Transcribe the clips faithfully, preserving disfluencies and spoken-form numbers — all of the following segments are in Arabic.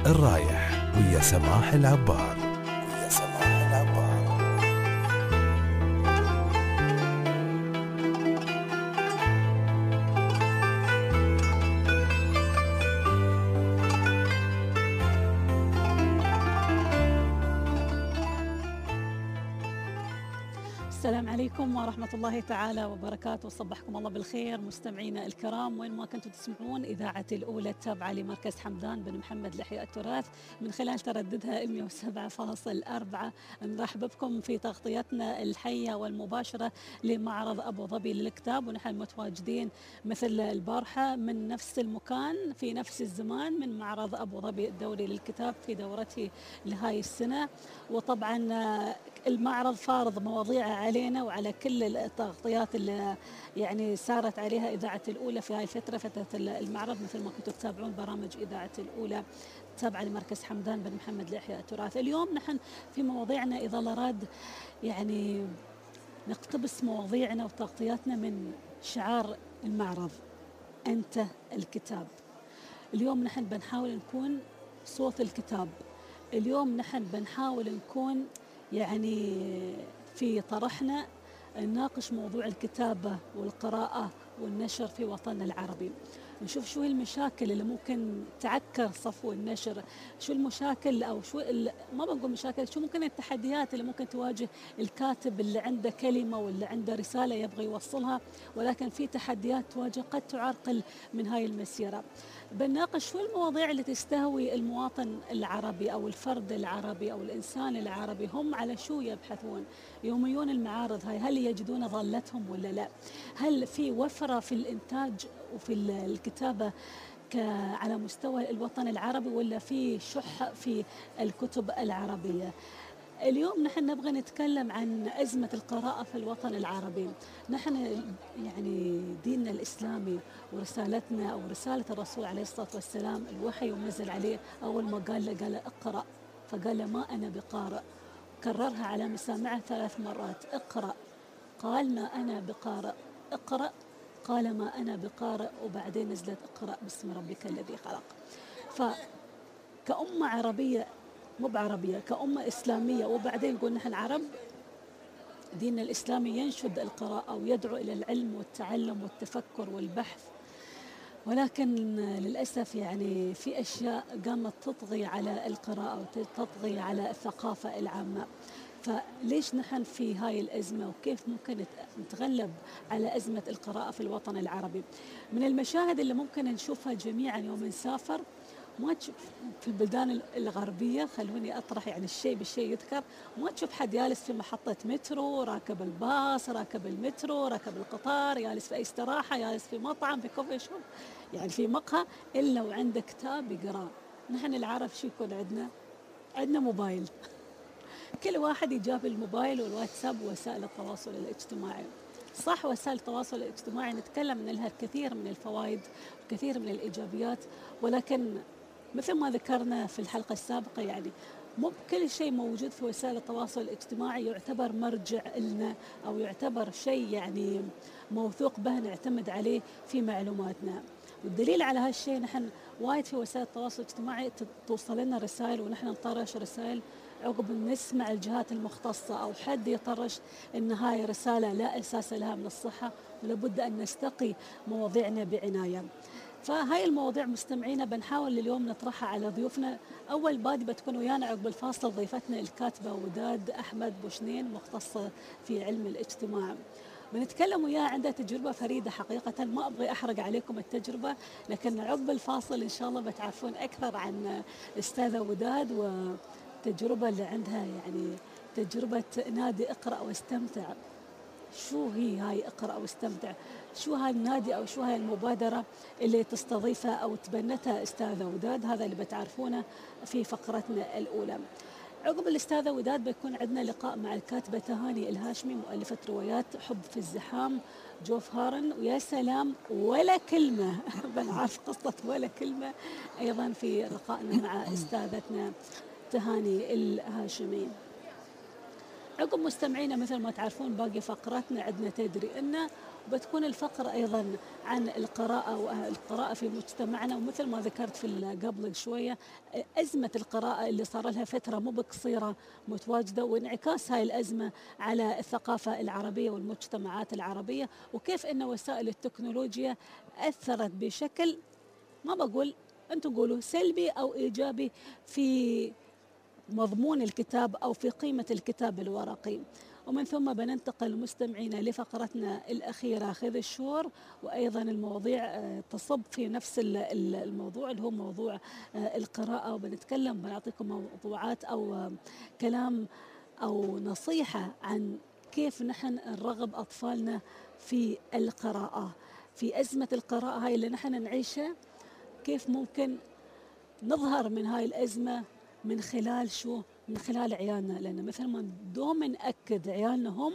الرايح ويا سماح العبار ويا سماح العبار. السلام عليكم ورحمة الله تعالى وبركاته، صبحكم الله بالخير مستمعينا الكرام وين ما كنتم تسمعون إذاعة الأولى التابعة لمركز حمدان بن محمد لإحياء التراث من خلال ترددها مئة وسبعة فاصلة أربعة. نرحب بكم في تغطيتنا الحية والمباشرة لمعرض أبو ظبي للكتاب، ونحن متواجدين مثل البارحة من نفس المكان في نفس الزمان من معرض أبو ظبي الدولي للكتاب في دورته لهاي السنة. وطبعا المعرض فارض مواضيع علينا وعلى كل التغطيات اللي يعني سارت عليها إذاعة الأولى في هاي الفترة، فترة المعرض مثل ما كنتم تتابعون برامج إذاعة الأولى تابعة لمركز حمدان بن محمد لإحياء التراث. اليوم نحن في مواضيعنا إذا أراد يعني نقتبس مواضيعنا وتغطياتنا من شعار المعرض أنت الكتاب. اليوم نحن بنحاول نكون صوت الكتاب، اليوم نحن بنحاول نكون يعني في طرحنا نناقش موضوع الكتابة والقراءة والنشر في وطننا العربي، نشوف شو المشاكل اللي ممكن تعكر صفو النشر، شو المشاكل أو شو ما بنقول مشاكل، شو ممكن التحديات اللي ممكن تواجه الكاتب اللي عنده كلمة واللي عنده رسالة يبغى يوصلها، ولكن في تحديات تواجه قد تعرقل من هاي المسيرة. بنناقش شو المواضيع اللي تستهوي المواطن العربي أو الفرد العربي أو الإنسان العربي، هم على شو يبحثون يوميون المعارض هاي، هل يجدون ظلتهم ولا لا؟ هل في وفرة في الإنتاج وفي الكتابة على مستوى الوطن العربي ولا في شح في الكتب العربية؟ اليوم نحن نبغى نتكلم عن أزمة القراءة في الوطن العربي. نحن يعني ديننا الإسلامي ورسالتنا أو رسالة الرسول عليه الصلاة والسلام الوحي ونزل عليه أول ما قال له قال اقرأ، فقال له ما أنا بقارئ، كررها على مسامعه ثلاث مرات، اقرأ، قال ما أنا بقارئ، اقرأ، قال ما أنا بقارئ، وبعدين نزلت اقرأ باسم ربك الذي خلق. فكأمة عربية مو بعربية كأمة إسلامية، وبعدين نقول نحن عرب، ديننا الإسلامي ينشد القراءة ويدعو إلى العلم والتعلم والتفكر والبحث، ولكن للأسف يعني في أشياء قامت تطغي على القراءة وتطغي على الثقافة العامة. فليش نحن في هاي الأزمة وكيف ممكن نتغلب على أزمة القراءة في الوطن العربي؟ من المشاهد اللي ممكن نشوفها جميعا يوم نسافر، ما تشوف في البلدان الغربية، خلوني أطرح يعني الشيء بالشيء يذكر، ما تشوف حد جالس في محطة مترو، راكب الباص، راكب المترو، راكب القطار، جالس في أي استراحة، جالس في مطعم، في كوفي شوب، يعني في مقهى، إلا وعنده كتاب يقرأ. نحن العرب شو يكون عندنا؟ عندنا موبايل، كل واحد يجاب الموبايل والواتساب ووسائل التواصل الاجتماعي. صح وسائل التواصل الاجتماعي نتكلم من لها الكثير من الفوائد وكثير من الإيجابيات، ولكن مثل ما ذكرنا في الحلقة السابقة يعني مو كل شيء موجود في وسائل التواصل الاجتماعي يعتبر مرجع لنا أو يعتبر شيء يعني موثوق به نعتمد عليه في معلوماتنا. والدليل على هالشيء نحن وايد في وسائل التواصل الاجتماعي توصل لنا رسائل ونحن نطرش رسائل، عقب نسمع الجهات المختصة أو حد يطرش إن هاي رسالة لا أساس لها من الصحة ولابد أن نستقي مواضيعنا بعناية. فهاي المواضيع مستمعينا بنحاول اليوم نطرحها على ضيوفنا. أول بادي بتكون ويانا عقب الفاصل ضيفتنا الكاتبة وداد أحمد بوشنين، مختصة في علم الاجتماع. بنتكلم وياه عندها تجربة فريدة حقيقة، ما أبغي أحرق عليكم التجربة، لكن عقب الفاصل إن شاء الله بتعرفون أكثر عن أستاذة وداد والتجربة اللي عندها، يعني تجربة نادي اقرأ واستمتع. شو هي هاي اقرأ واستمتع؟ شو هاي النادي أو شو هاي المبادرة اللي تستضيفها أو تبنتها أستاذة وداد؟ هذا اللي بتعرفونه في فقرتنا الأولى. عقب الأستاذة وداد بيكون عندنا لقاء مع الكاتبة تهاني الهاشمي، مؤلفة روايات حب في الزحام، جوف هارن، ويا سلام ولا كلمة بنعرف قصة ولا كلمة أيضا في لقائنا مع أستاذتنا تهاني الهاشمي. عقب مستمعينا مثل ما تعرفون باقي فقراتنا عندنا تدري إنه بتكون الفقرة أيضا عن القراءة والقراءة في مجتمعنا، ومثل ما ذكرت في قبل شوية أزمة القراءة اللي صار لها فترة مو بقصيرة متواجدة، وانعكاس هاي الأزمة على الثقافة العربية والمجتمعات العربية، وكيف أن وسائل التكنولوجيا أثرت بشكل ما بقول أنتم قولوا سلبي أو إيجابي في مضمون الكتاب أو في قيمة الكتاب الورقي. ومن ثم بننتقل مستمعينا لفقرتنا الأخيرة خذ الشور، وأيضا المواضيع تصب في نفس الموضوع اللي هو موضوع القراءة، وبنتكلم بنعطيكم موضوعات أو كلام أو نصيحة عن كيف نحن نرغب أطفالنا في القراءة في أزمة القراءة هاي اللي نحن نعيشها، كيف ممكن نظهر من هاي الأزمة من خلال شو؟ من خلال عيالنا، لأن مثل ما دوم نأكد عيالنا هم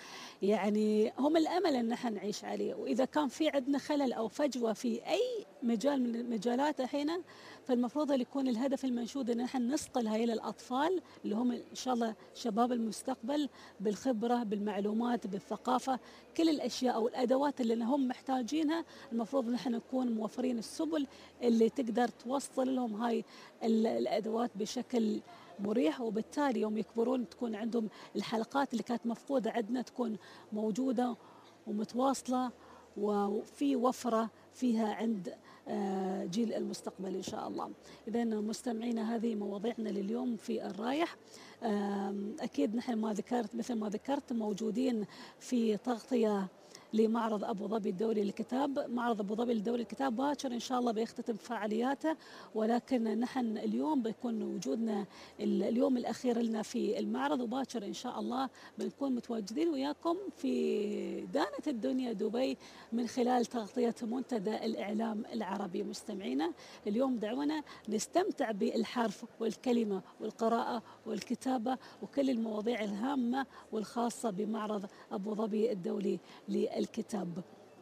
يعني هم الأمل أن نحن نعيش عليه، وإذا كان في عندنا خلل أو فجوة في أي مجال من المجالات هنا، فالمفروض يكون الهدف المنشود أن نحن نصقل هاي للأطفال اللي هم إن شاء الله شباب المستقبل بالخبرة بالمعلومات بالثقافة، كل الأشياء أو الأدوات اللي هم محتاجينها المفروض نحن نكون موفرين السبل اللي تقدر توصل لهم هاي الأدوات بشكل مريح، وبالتالي يوم يكبرون تكون عندهم الحلقات اللي كانت مفقودة عندنا تكون موجودة ومتواصلة وفي وفرة فيها عند جيل المستقبل إن شاء الله. إذن مستمعينا هذه مواضيعنا لليوم في الرايح. أكيد نحن ما ذكرت مثل ما ذكرت موجودين في تغطية لمعرض أبو ظبي الدولي للكتاب. معرض أبو ظبي الدولي للكتاب باكر إن شاء الله بيختتم فعالياته، ولكن نحن اليوم بيكون وجودنا اليوم الأخير لنا في المعرض، وباكر إن شاء الله بنكون متواجدين وياكم في دانة الدنيا دبي من خلال تغطية منتدى الإعلام العربي. مستمعينا اليوم دعونا نستمتع بالحرف والكلمة والقراءة والكتابة وكل المواضيع الهامة والخاصة بمعرض أبو ظبي الدولي للكتاب. الكتاب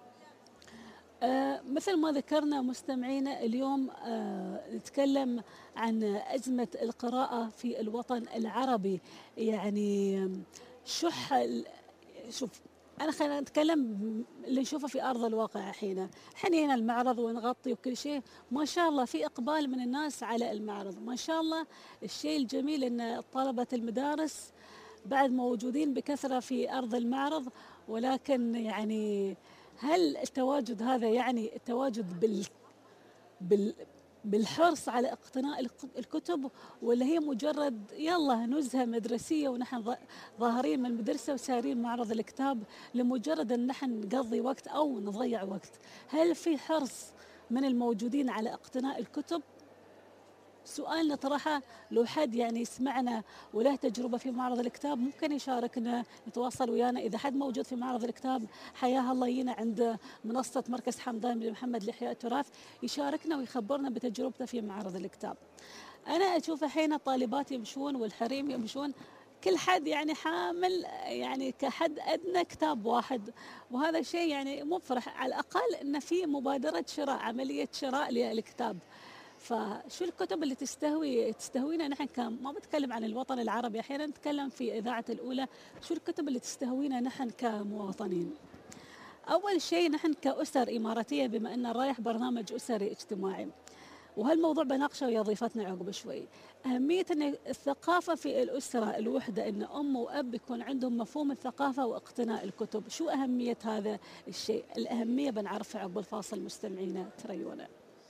آه مثل ما ذكرنا مستمعينا اليوم آه نتكلم عن أزمة القراءة في الوطن العربي. يعني شح شوف أنا خلينا نتكلم اللي نشوفه في أرض الواقع حين حين المعرض ونغطي وكل شيء ما شاء الله في إقبال من الناس على المعرض ما شاء الله. الشيء الجميل أن طلبة المدارس بعد موجودين بكثرة في أرض المعرض، ولكن يعني هل التواجد هذا يعني التواجد بال بال بالحرص على اقتناء الكتب، ولا هي مجرد يلا نزهة مدرسية ونحن ظاهرين من المدرسة وسارين معرض الكتاب لمجرد أن نحن نقضي وقت أو نضيع وقت؟ هل في حرص من الموجودين على اقتناء الكتب؟ سؤال نطرحه، لو حد يعني يسمعنا وله تجربة في معرض الكتاب ممكن يشاركنا يتواصل ويانا. إذا حد موجود في معرض الكتاب حياه الله ينا عند منصة مركز حمدان بن محمد لإحياء التراث يشاركنا ويخبرنا بتجربته في معرض الكتاب. أنا أشوف حين الطالبات يمشون والحريم يمشون كل حد يعني حامل يعني كحد أدنى كتاب واحد، وهذا شيء يعني مفرح. على الأقل أن في مبادرة شراء عملية شراء للكتاب. فشو الكتب اللي تستهوي تستهوينا نحن كم ما بتكلم عن الوطن العربي، احيانا نتكلم في اذاعه الاولى، شو الكتب اللي تستهوينا نحن كمواطنين؟ اول شيء نحن كاسر اماراتيه، بما ان رايح برنامج اسري اجتماعي، وهالموضوع بناقشه ويا ضيفتنا عقب شوي. اهميه ان الثقافه في الاسره الوحده، ان ام واب يكون عندهم مفهوم الثقافه واقتناء الكتب. شو اهميه هذا الشيء؟ الاهميه بنعرفها عقب الفاصل. مستمعينا تريونا.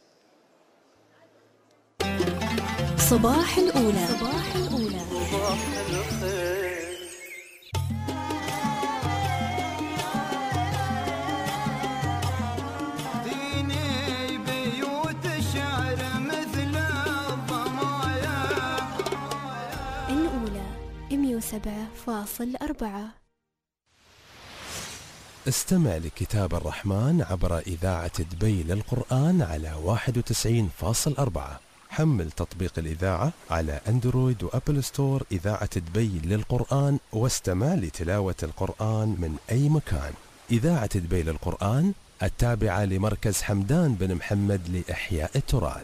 صباح الأولى صباح الأولى صباح الخير. ديني بيوت الشعر مثل الضمايا. الأولى مئة وسبعة فاصلة أربعة. استمع لكتاب الرحمن عبر إذاعة دبي للقرآن على واحد وتسعين فاصلة أربعة. حمل تطبيق الإذاعة على أندرويد وأبل ستور إذاعة دبي للقرآن واستمع لتلاوة القرآن من أي مكان. إذاعة دبي للقرآن التابعة لمركز حمدان بن محمد لإحياء التراث.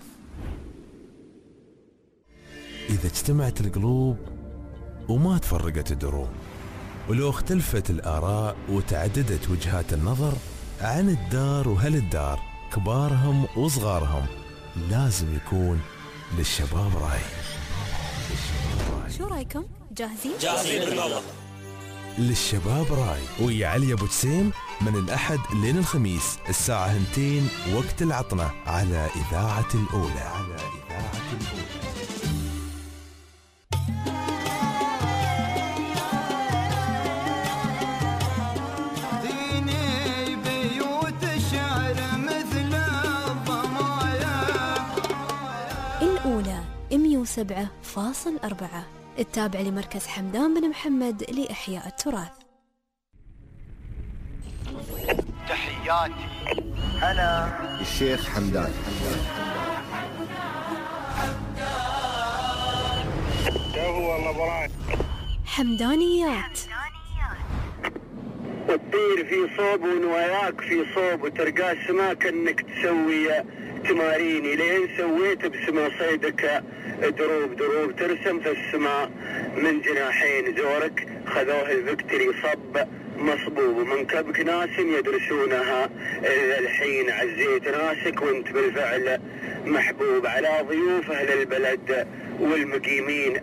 إذا اجتمعت القلوب وما تفرقت الدروب ولو اختلفت الآراء وتعددت وجهات النظر عن الدار وهل الدار كبارهم وصغارهم، لازم يكون للشباب رأي. شو رايكم؟ جاهزين؟ جاهزين بالموضوع. للشباب راي ويا علي ابو جسيم من الاحد لين الخميس الساعه اثنتين وقت العطنه على اذاعه الاولى على اذاعه الاولى. ديني بيوت الشعر مثل الضمايا. الأولى مية وسبعة فاصل أربعة، التابع لمركز حمدان بن محمد لإحياء التراث. تحياتي أنا الشيخ حمدان. حمدانيات. تطير في صوب ونواياك في صوب وترقى السما كأنك تسوي تماريني لين سويت بسما صيدك دروب دروب ترسم في السماء من جناحين زورك خذوه الفكتري صب مصبوب ومن كبك ناس يدرسونها إلا الحين عزيت ناسك وانت بالفعل محبوب على ضيوف أهل البلد والمقيمين.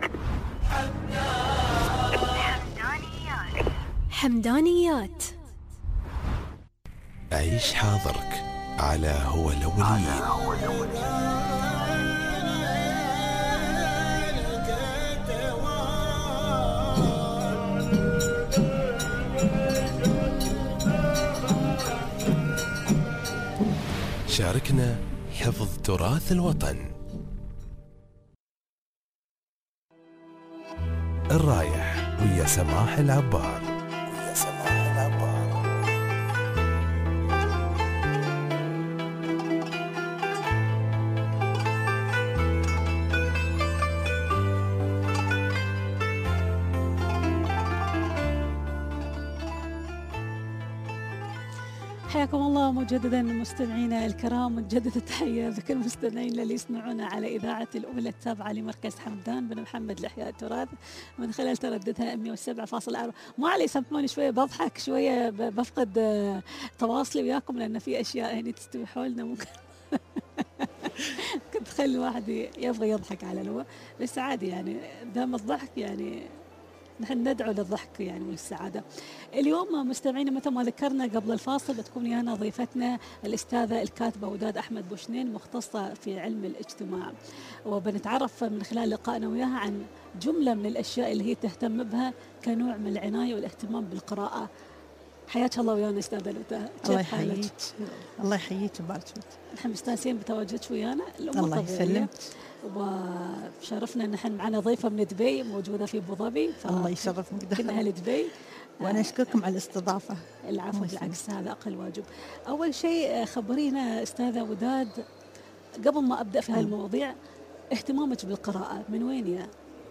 حمدانيات. عيش حاضرك على هو الأولين. شاركنا حفظ تراث الوطن. الرايح ويا سماح العبار. ويا سماح العبار. حياكم الله مجددا مستمعينا الكرام، متجدد التحيه بكل مستمعينا اللي يسمعونا على اذاعه الاولى التابعه لمركز حمدان بن محمد لاحياء التراث من خلال ترددها مية وسبعة فاصلة أربعة. ما علي سامحوني شويه بضحك شويه بفقد تواصلي وياكم لان في اشياء هني تستوحوا لنا ممكن كنت تخلي الواحد يبغى يضحك على الهواء، بس عادي يعني دام الضحك يعني نحن ندعو للضحك يعني والسعادة. اليوم مستمعينا مثل ما ذكرنا قبل الفاصل بتكون ويانا ضيفتنا الأستاذة الكاتبة وداد أحمد بوشنين مختصة في علم الاجتماع، وبنتعرف من خلال لقائنا وياها عن جملة من الأشياء اللي هي تهتم بها كنوع من العناية والاهتمام بالقراءة. حياك الله ويانا أستاذة لوتا. الله يحييك. الله يحييك ويبارك فيك. نحن مستانسين بتواجدك ويانا. الله يسلمك. وشرفنا ان نحن معنا ضيفه من دبي موجوده في ابو ظبي. الله يشرفك. كنا اهل دبي وانا اشكركم على الاستضافه. العفو بالعكس هذا اقل واجب. اول شيء خبرينا استاذه وداد قبل ما ابدا في هالمواضيع اهتمامك بالقراءه من وين يا؟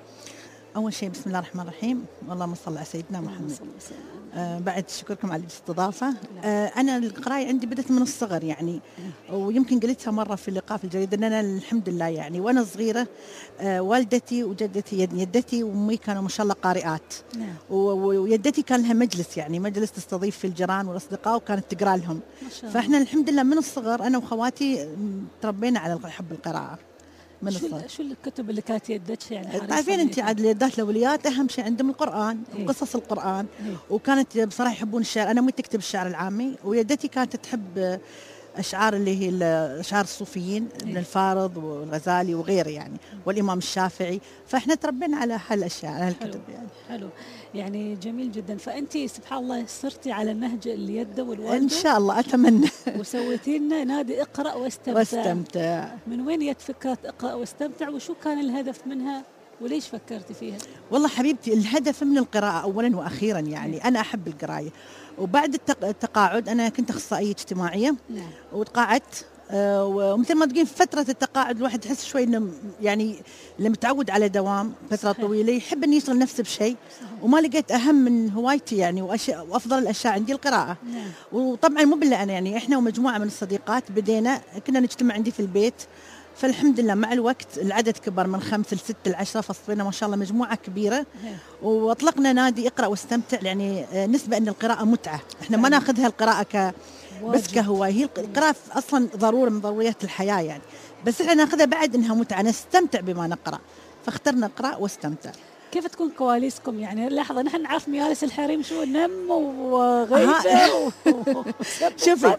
اول شيء بسم الله الرحمن الرحيم واللهم صل على سيدنا محمد. آه بعد شكركم على الاستضافه. آه انا القرايه عندي بدت من الصغر يعني، ويمكن قلتها مره في اللقاء في الجريده ان انا الحمد لله يعني وانا صغيره آه والدتي وجدتي يدتي وامي كانوا ما شاء الله قارئات. نعم. ويدتي كان لها مجلس يعني مجلس تستضيف في الجيران والاصدقاء وكانت تقرا لهم. فاحنا الحمد لله من الصغر انا واخواتي تربينا على حب القراءه. من شو شو الكتب اللي كانت يدك يعني؟ تعرفين انت عاد اليدات الاوليات اهم شيء عندهم القران وقصص القران. إيه؟ وكانت بصراحه يحبون الشعر. انا مو تكتب الشعر العامي ويدتي كانت تحب اشعار اللي هي اشعار الصوفيين ابن الفارض والغزالي وغيره يعني والامام الشافعي. فاحنا تربينا على هالاشياء على هالكتب يعني. حلو يعني جميل جدا. فانت سبحان الله صرتي على النهج اليد والوالده ان شاء الله اتمنى. وسويتي لنا نادي اقرا واستمتع. واستمتع. من وين جت فكره اقرا واستمتع وشو كان الهدف منها وليش فكرتي فيها؟ والله حبيبتي الهدف من القراءه اولا واخيرا يعني انا احب القرايه. وبعد التقاعد انا كنت اخصائيه اجتماعيه. نعم. وتقاعدت آه ومثل ما تقولين في فتره التقاعد الواحد يحس شوي انه يعني لما تعود على دوام فتره صحيح. طويله يحب انه يشغل نفسه بشيء. وما لقيت اهم من هوايتي يعني واشياء وافضل الاشياء عندي القراءه. نعم. وطبعا مو بالله انا يعني احنا ومجموعه من الصديقات بدينا كنا نجتمع عندي في البيت فالحمد لله مع الوقت العدد كبر من خمس لست لعشرة، فصلنا ما شاء الله مجموعة كبيرة، وأطلقنا نادي اقرأ واستمتع. يعني نسبة أن القراءة متعة، إحنا ما ناخذها القراءة ك بس كهواية، هي القراءة أصلا ضرورة من ضروريات الحياة يعني، بس إحنا ناخذها بعد إنها متعة، نستمتع بما نقرأ، فاخترنا اقرأ واستمتع. كيف تكون كواليسكم؟ يعني لحظة، نحن نعرف مجالس الحريم شو نم وغيبة شوفي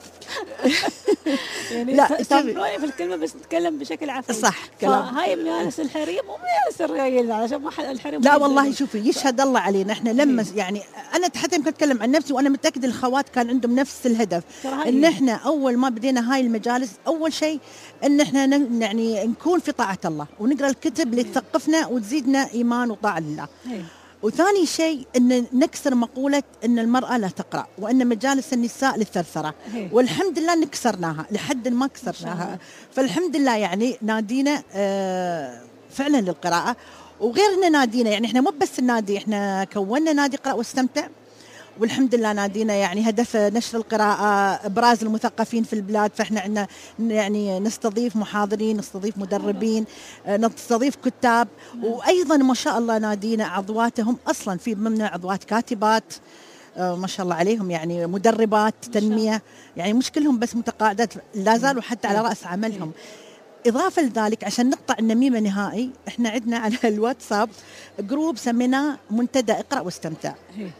يعني لا سامحوني في الكلمة بس نتكلم بشكل عفوي. صح كلام. هاي مجالس الحريم ومجالس الرجال عشان ما حد الحريم. لا والله شوفي يشهد الله علينا، احنا لما يعني انا حتى يمكن اتكلم عن نفسي وانا متأكد الاخوات كان عندهم نفس الهدف، ان احنا اول ما بدينا هاي المجالس اول شيء ان احنا يعني نكون في طاعة الله ونقرأ الكتب اللي تثقفنا وتزيدنا ايمان وطاعة لله. وثاني شيء ان نكسر مقولة ان المرأة لا تقرأ وان مجالس النساء للثرثرة، والحمد لله نكسرناها لحد ما كسرناها. فالحمد لله يعني نادينا آه فعلا للقراءة، وغير ان نادينا يعني احنا مو بس النادي، احنا كونا نادي اقرأ واستمتع، والحمد لله نادينا يعني هدف نشر القراءة، إبراز المثقفين في البلاد. فإحنا عندنا يعني نستضيف محاضرين، نستضيف مدربين، نستضيف كتاب، وأيضا ما شاء الله نادينا عضواتهم أصلا في ضمن عضوات كاتبات ما شاء الله عليهم، يعني مدربات تنمية، يعني مش كلهم بس متقاعدات، لا زالوا حتى على رأس عملهم. إضافة لذلك عشان نقطع النميمة نهائي، إحنا عندنا على الواتساب جروب سميناه منتدى اقرأ واستمتع،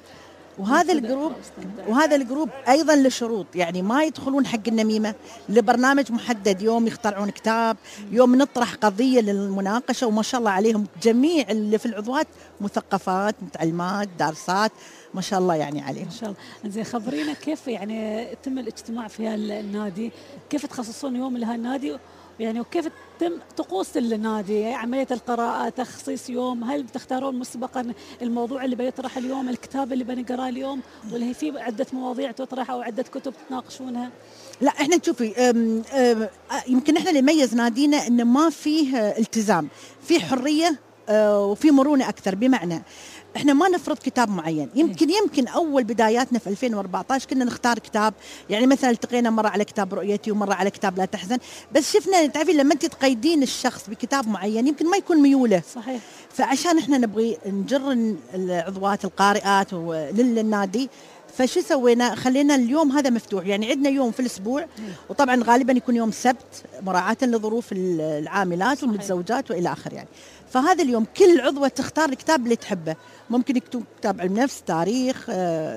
وهذا الجروب وهذا الجروب ايضا له شروط، يعني ما يدخلون حق النميمه، لبرنامج محدد، يوم يخترعون كتاب، يوم نطرح قضيه للمناقشه، وما شاء الله عليهم جميع اللي في العضوات مثقفات متعلمات دارسات ما شاء الله يعني عليهم. ما شاء الله. زين خبرينا كيف يعني يتم الاجتماع في هالنادي، كيف تخصصون يوم لهالنادي يعني، وكيف تم طقوس النادي، عملية القراءة، تخصيص يوم، هل بتختارون مسبقا الموضوع اللي بيطرح اليوم، الكتاب اللي بنقراه اليوم، ولا هي في عدة مواضيع تطرح أو عدة كتب تناقشونها؟ لا احنا تشوفي أم أم يمكن احنا اللي يميز نادينا انه ما فيه التزام، في حرية وفي مرونة أكثر، بمعنى احنا ما نفرض كتاب معين. يمكن يمكن اول بداياتنا في ألفين وأربعة عشر كنا نختار كتاب، يعني مثلا التقينا مره على كتاب رؤيتي ومره على كتاب لا تحزن، بس شفنا تعرفين لما انت تقيدين الشخص بكتاب معين يمكن ما يكون ميوله. صحيح. فعشان احنا نبغي نجر العضوات القارئات للنادي، فشو سوينا؟ خلينا اليوم هذا مفتوح، يعني عندنا يوم في الاسبوع، وطبعا غالبا يكون يوم سبت مراعاه لظروف العاملات والمتزوجات والى اخره يعني. فهذا اليوم كل عضوة تختار الكتاب اللي تحبه، ممكن يكتب كتاب علم نفس، تاريخ،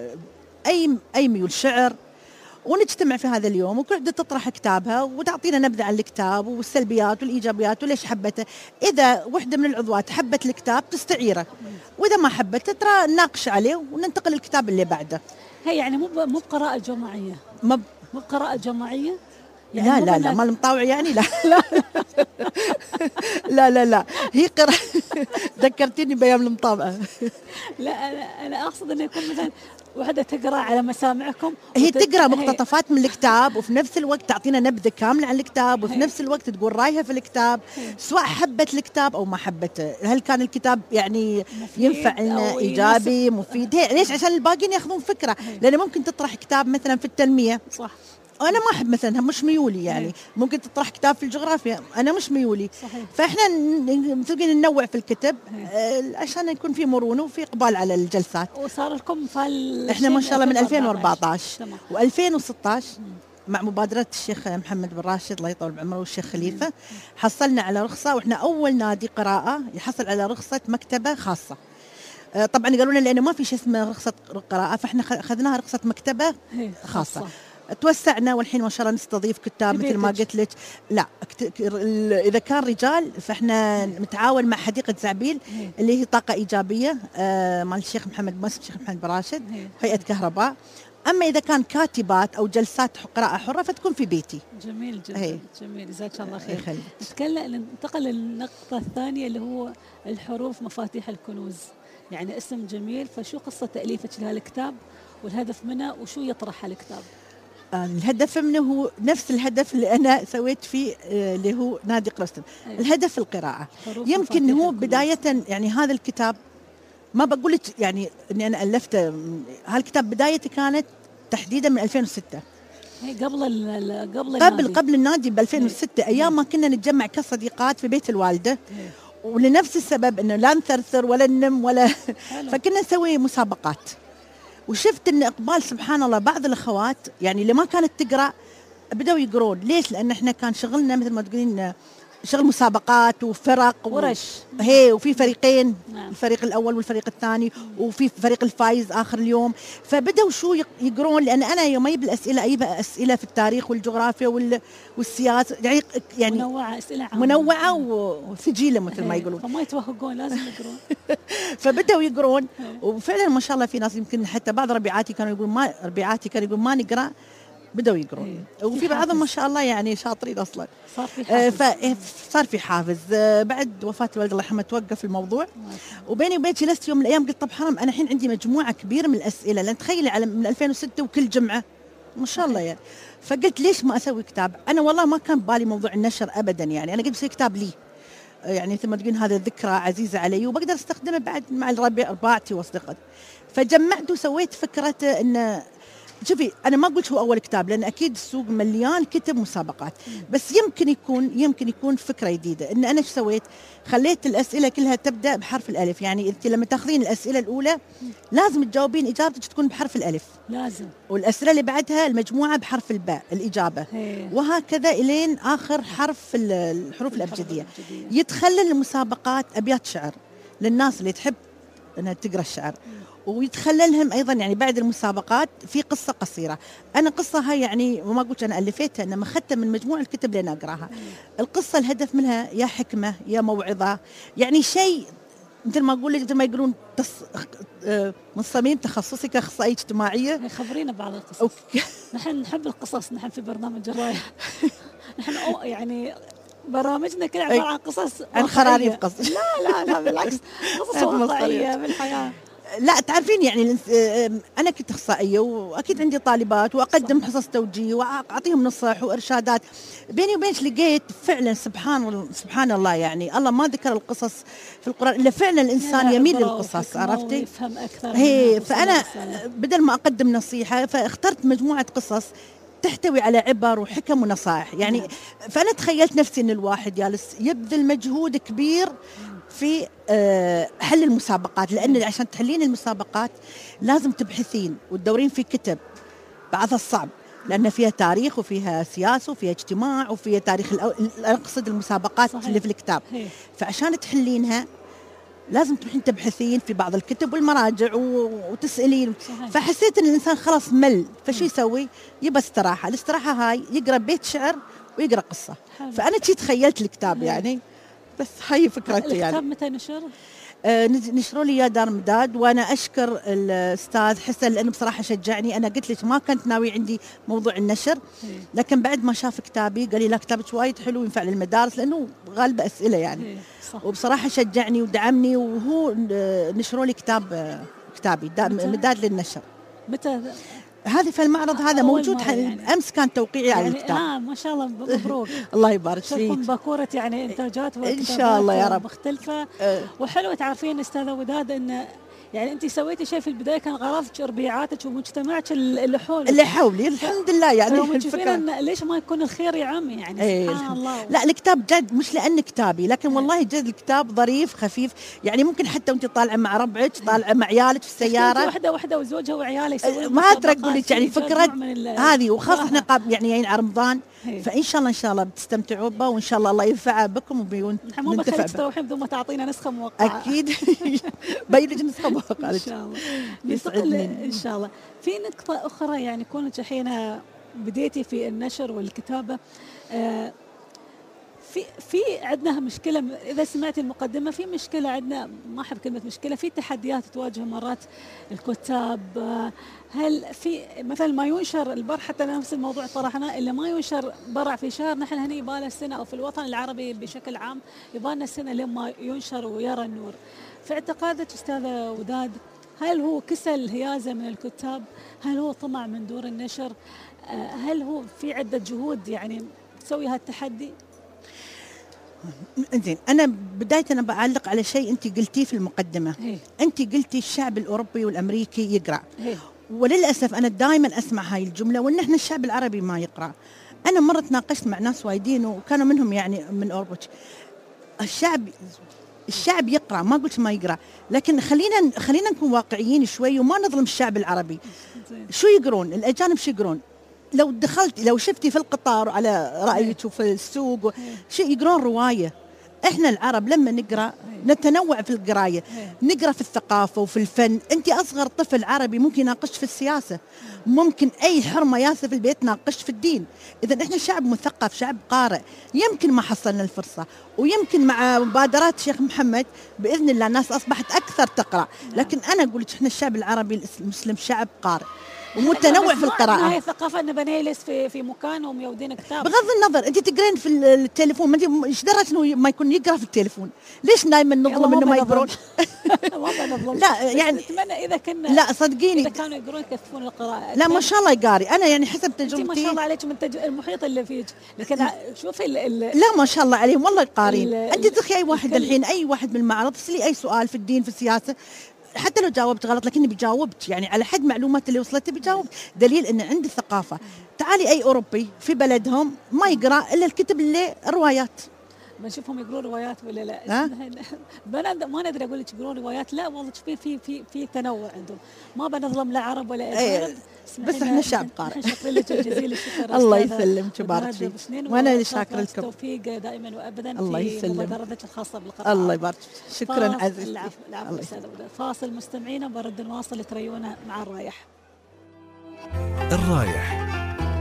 أي أي ميول، شعر، ونجتمع في هذا اليوم وكل واحدة تطرح كتابها وتعطينا نبذة عن الكتاب والسلبيات والإيجابيات وليش حبته. إذا وحدة من العضوات حبت الكتاب تستعيره، وإذا ما حبته ترى نناقش عليه وننتقل للكتاب اللي بعده. هي يعني مو مو بقراءة جماعية، مو مو بقراءة جماعية يعني لا لا لا ما المطاوع يعني لا لا لا لا لا هي قراءة ذكرتيني بأيام المطابعة. لا أنا أنا أقصد إنه يكون مثلا وحدة تقرأ على مسامعكم، هي تقرأ مقتطفات من الكتاب وفي نفس الوقت تعطينا نبذة كاملة عن الكتاب، وفي نفس الوقت تقول رأيها في الكتاب، سواء حبت الكتاب أو ما حبته، هل كان الكتاب يعني ينفع لنا إيجابي مفيد. ليش؟ عشان الباقيين ياخذون فكرة، لأن ممكن تطرح كتاب مثلا في التنمية، صح، أنا ما أحب مثلا مش ميولي يعني، هي. ممكن تطرح كتاب في الجغرافيا أنا مش ميولي، صحيح. فإحنا نبتدي ننوع في الكتب آه عشان يكون في مرونة وفي إقبال على الجلسات. وصار لكم فال إحنا ما شاء الله من ألفين وأربعة عشر وألفين وستة عشر مع مبادرة الشيخ محمد بن راشد الله يطول بعمره والشيخ خليفة حصلنا على رخصة، وإحنا أول نادي قراءة يحصل على رخصة مكتبة خاصة. آه طبعا قالوا لنا لأنه ما في شيء اسمه رخصة قراءة، فإحنا أخذناها رخصة مكتبة خاصة. توسعنا والحين ما شاء الله نستضيف كتاب مثل ما قلت لك. لا اذا كان رجال فاحنا متعاون مع حديقه زعبيل اللي هي طاقه ايجابيه آه مال الشيخ محمد مؤسس الشيخ محمد بن راشد، هيئه كهرباء. اما اذا كان كاتبات او جلسات قراءه حره فتكون في بيتي. جميل جدا. هي. جميل جزاك الله خير. نتكلم ننتقل للنقطه الثانيه اللي هو الحروف مفاتيح الكنوز، يعني اسم جميل، فشو قصه تاليفك لهالكتاب والهدف منه وشو يطرح الكتاب؟ الهدف منه هو نفس الهدف اللي أنا سويت فيه اللي هو نادي اقرأ واستمتع. الهدف القراءة. يمكن هو بداية يعني هذا الكتاب ما بقول لك يعني إني أنا ألفته، هالكتاب بدايته كانت تحديدا من ألفين وستة. هي قبل ال قبل قبل النادي. قبل النادي ب ألفين وستة، ايام ما كنا نتجمع كصديقات في بيت الوالده، ولنفس السبب انه لا نثرثر ولا ننم ولا فكنا نسوي مسابقات. وشفت ان اقبال سبحان الله بعض الاخوات يعني اللي ما كانت تقرا بدأوا يقرون. ليش؟ لان احنا كان شغلنا مثل ما تقولين شغل مسابقات وفرق ورش، هي وفي فريقين، نعم. الفريق الاول والفريق الثاني، وفي فريق الفايز اخر اليوم. فبدأوا شو يقرون، لان انا يوم اجيب الاسئله اجيبها اسئله في التاريخ والجغرافيا وال... والسياسه، يعني يعني منوعه، اسئله عامه منوعه وثقيله مثل ما يقولون، فما يتوهقون لازم يقرون. فبدأوا يقرون. وفعلا ما شاء الله في ناس يمكن حتى بعض ربيعاتي كانوا يقولون ما ربيعاتي كانوا يقولون ما نقرا، بدأوا يقرون. وفي بعضهم ما شاء الله يعني شاطرين اصلا. صار في حافز. آه فصار في حافز. آه بعد وفاه الوالد الله يرحمه توقف الموضوع، وبيني وبين جلست يوم من الايام قلت طب حرام انا الحين عندي مجموعه كبيره من الاسئله، لان تخيلي على من ألفين وستة وكل جمعه ما شاء الله يعني. فقلت ليش ما اسوي كتاب؟ انا والله ما كان ببالي موضوع النشر ابدا، يعني انا قلت بسوي كتاب لي، يعني مثل ما تقولين هذا ذكرى عزيزه علي وبقدر استخدمه بعد مع رباعتي واصدقائي. فجمعت وسويت فكره ان شوفي انا ما قلت هو اول كتاب، لان اكيد السوق مليان كتب مسابقات، بس يمكن يكون يمكن يكون فكره جديده. ان انا ايش سويت؟ خليت الاسئله كلها تبدا بحرف الالف، يعني انت لما تاخذين الاسئله الاولى لازم تجاوبين اجابتك تكون بحرف الالف، لازم، والاسئله اللي بعدها المجموعه بحرف الباء الاجابه، هي. وهكذا الين اخر حرف الحروف الابجديه. يتخلل المسابقات ابيات شعر للناس اللي تحب انها تقرا الشعر، ويتخللهم ايضا يعني بعد المسابقات في قصه قصيره. انا قصه هاي يعني وما قلت انا الفتها، انما اخذتها من مجموع الكتب اللي انا اقراها. القصه الهدف منها يا حكمه يا موعظه، يعني شيء مثل ما اقول مثل ما يقولون تص... من صميم تخصصي كاخصائيه اجتماعيه. خبرينا بعض القصص. نحن نحب القصص، نحن في برنامج الرايه نحن يعني برامجنا كلها عباره عن قصص عن خراريف قصص. لا لا لا بالعكس، قصص واقعيه بالحياه. لا تعرفين يعني أنا كنت أخصائية وأكيد عندي طالبات وأقدم حصص توجيه وأعطيهم نصح وإرشادات. بيني وبينك لقيت فعلا سبحان سبحان الله، يعني الله ما ذكر القصص في القرآن إلا فعلا الإنسان يميل للقصص، عرفتي؟ يفهم أكثر. هي فأنا بدل ما أقدم نصيحة فاخترت مجموعة قصص تحتوي على عبر وحكم ونصائح، يعني فأنا تخيلت نفسي أن الواحد جالس يبذل مجهود كبير في حل المسابقات، لأن عشان تحلين المسابقات لازم تبحثين وتدورين في كتب بعضها الصعب، لأن فيها تاريخ وفيها سياسة وفيها اجتماع وفيها تاريخ أقصد المسابقات صحيح. اللي في الكتاب هي. فعشان تحلينها لازم تروحين تبحثين في بعض الكتب والمراجع وتسألين صحيح. فحسيت أن الإنسان خلاص مل، فشو يسوي؟ يبى استراحة. الاستراحة هاي يقرأ بيت شعر ويقرأ قصة. حلو. فأنا شي تخيلت الكتاب يعني، بس هاي فكرتي يعني. الكتاب متى نشر؟ آه نشروا لي يا دار مداد، وانا اشكر الاستاذ حسن لانه بصراحه شجعني. انا قلت لك ما كنت ناوي عندي موضوع النشر، لكن بعد ما شاف كتابي قال لي لا كتابك وايد حلو ينفع للمدارس لانه غالبه اسئله يعني. وبصراحه شجعني ودعمني، وهو نشروا لي كتاب كتابي مداد للنشر. متى؟ هذه في المعرض هذا موجود يعني. امس كان توقيعي على يعني الكتاب. اه ما شاء الله مبروك. الله يبارك فيك. باكوره يعني انتاجات ان شاء الله يا رب مختلفه. أه. وحلوه تعرفين استاذه وداد ان يعني انت سويتي شيء في البدايه كان غرضك ربيعاتك ومجتمعك اللي حولك اللي حولي الحمد لله يعني. الفكره ليش ما يكون الخير يعم يعني ايه سبحان الله. لا الكتاب جد مش لان كتابي، لكن والله جد الكتاب ظريف خفيف، يعني ممكن حتى وانت طالعه مع ربعك طالعه مع عيالك في السياره واحده واحده وزوجها وعيالها يسوون ما ترقوا لك يعني فكره هذه، وخاصه احنا يعني يعني على رمضان، فان شاء الله ان شاء الله بتستمتعوا بها، وان شاء الله الله ينفع بكم وبننتفع مو بخليك تروحين بدون ما تعطينا نسخه موقعه. اكيد بينك نسخه موقعه ان شاء الله. ننتقل ان شاء الله في نقطه اخرى، يعني كونك الحين بديتي في النشر والكتابه، آه في في عندنا مشكله اذا سمعتي المقدمه، في مشكله عندنا، ما احب كلمه مشكله، في تحديات تواجه مرات الكتاب. هل في مثلا ما ينشر البر، حتى نفس الموضوع طرحناه، اللي ما ينشر برع في شهر، نحن هنا يبالنا السنه، او في الوطن العربي بشكل عام يبالنا السنه لما ينشر ويرى النور. في اعتقادك استاذه وداد، هل هو كسل هيازه من الكتاب؟ هل هو طمع من دور النشر؟ هل هو في عده جهود يعني تسوي هالتحدي؟ زين انا بدايه انا بعلق على شيء انت قلتيه في المقدمه. هي. انت قلتي الشعب الاوروبي والامريكي يقرا. هي. وللأسف أنا دائما أسمع هاي الجملة، وإن إحنا الشعب العربي ما يقرأ. أنا مرة تناقشت مع ناس وايدين وكانوا منهم يعني من أوروبا. الشعب الشعب يقرأ، ما قلت ما يقرأ، لكن خلينا خلينا نكون واقعيين شوي وما نظلم الشعب العربي. شو يقرون الأجانب؟ شو يقرون؟ لو دخلت لو شفتي في القطار على رأيك وفي السوق شو يقرون؟ رواية. احنا العرب لما نقرا نتنوع في القرايه، نقرا في الثقافه وفي الفن. انت اصغر طفل عربي ممكن يناقش في السياسه، ممكن اي حرمه ياسه في البيت ناقش في الدين. اذا احنا شعب مثقف، شعب قارئ. يمكن ما حصلنا الفرصه، ويمكن مع مبادرات شيخ محمد باذن الله الناس اصبحت اكثر تقرا، لكن انا اقول لك احنا الشعب العربي المسلم شعب قارئ ومتنوع في القراءة. هاي الثقافة أن بنجلس في في مكانهم يودين كتاب. بغض النظر أنت تقرين في التليفون، ما أنت إيش درت إنه ما يكون يقرأ في التليفون؟ ليش دائما نظلم إنه ما يقرون؟ لا يعني أتمنى إذا كنا لا صدقيني إذا كانوا يقرون يكثفون القراءة. لا ما شاء الله يقاري. أنا يعني حسب تجربتي ما شاء الله عليك من تج... المحيط اللي فيك، لكن شوفي ال... ال... لا ما شاء الله عليهم والله يقارين. أنت تخي أي واحد الحين أي واحد من المعرض تسألي أي سؤال في الدين في السياسة، حتى لو جاوبت غلط لكني بجاوبت يعني على حد معلومات اللي وصلت بجاوب، دليل ان عندي ثقافه. تعالي اي اوروبي في بلدهم ما يقرا الا الكتب اللي روايات. بنشوفهم يقرون روايات ولا لا؟ ما ندري اقول لك يقرون روايات، لا والله في في في في تنوع عندهم، ما بنظلم لا عرب ولا اجانب. بس احنا شعب قارئ. شكرا لك جزيل الشكر. الله يسلمك ويبارك فيك، وانا اللي شاكره لكم. التوفيق دائما وابدا الله في مبادرتك الخاصه بالقراءه. الله يبارك فيك، شكرا عزيزتي. العفو العفو استاذ. فاصل مستمعينا، برد نواصل تريونا مع الرايح. الرايح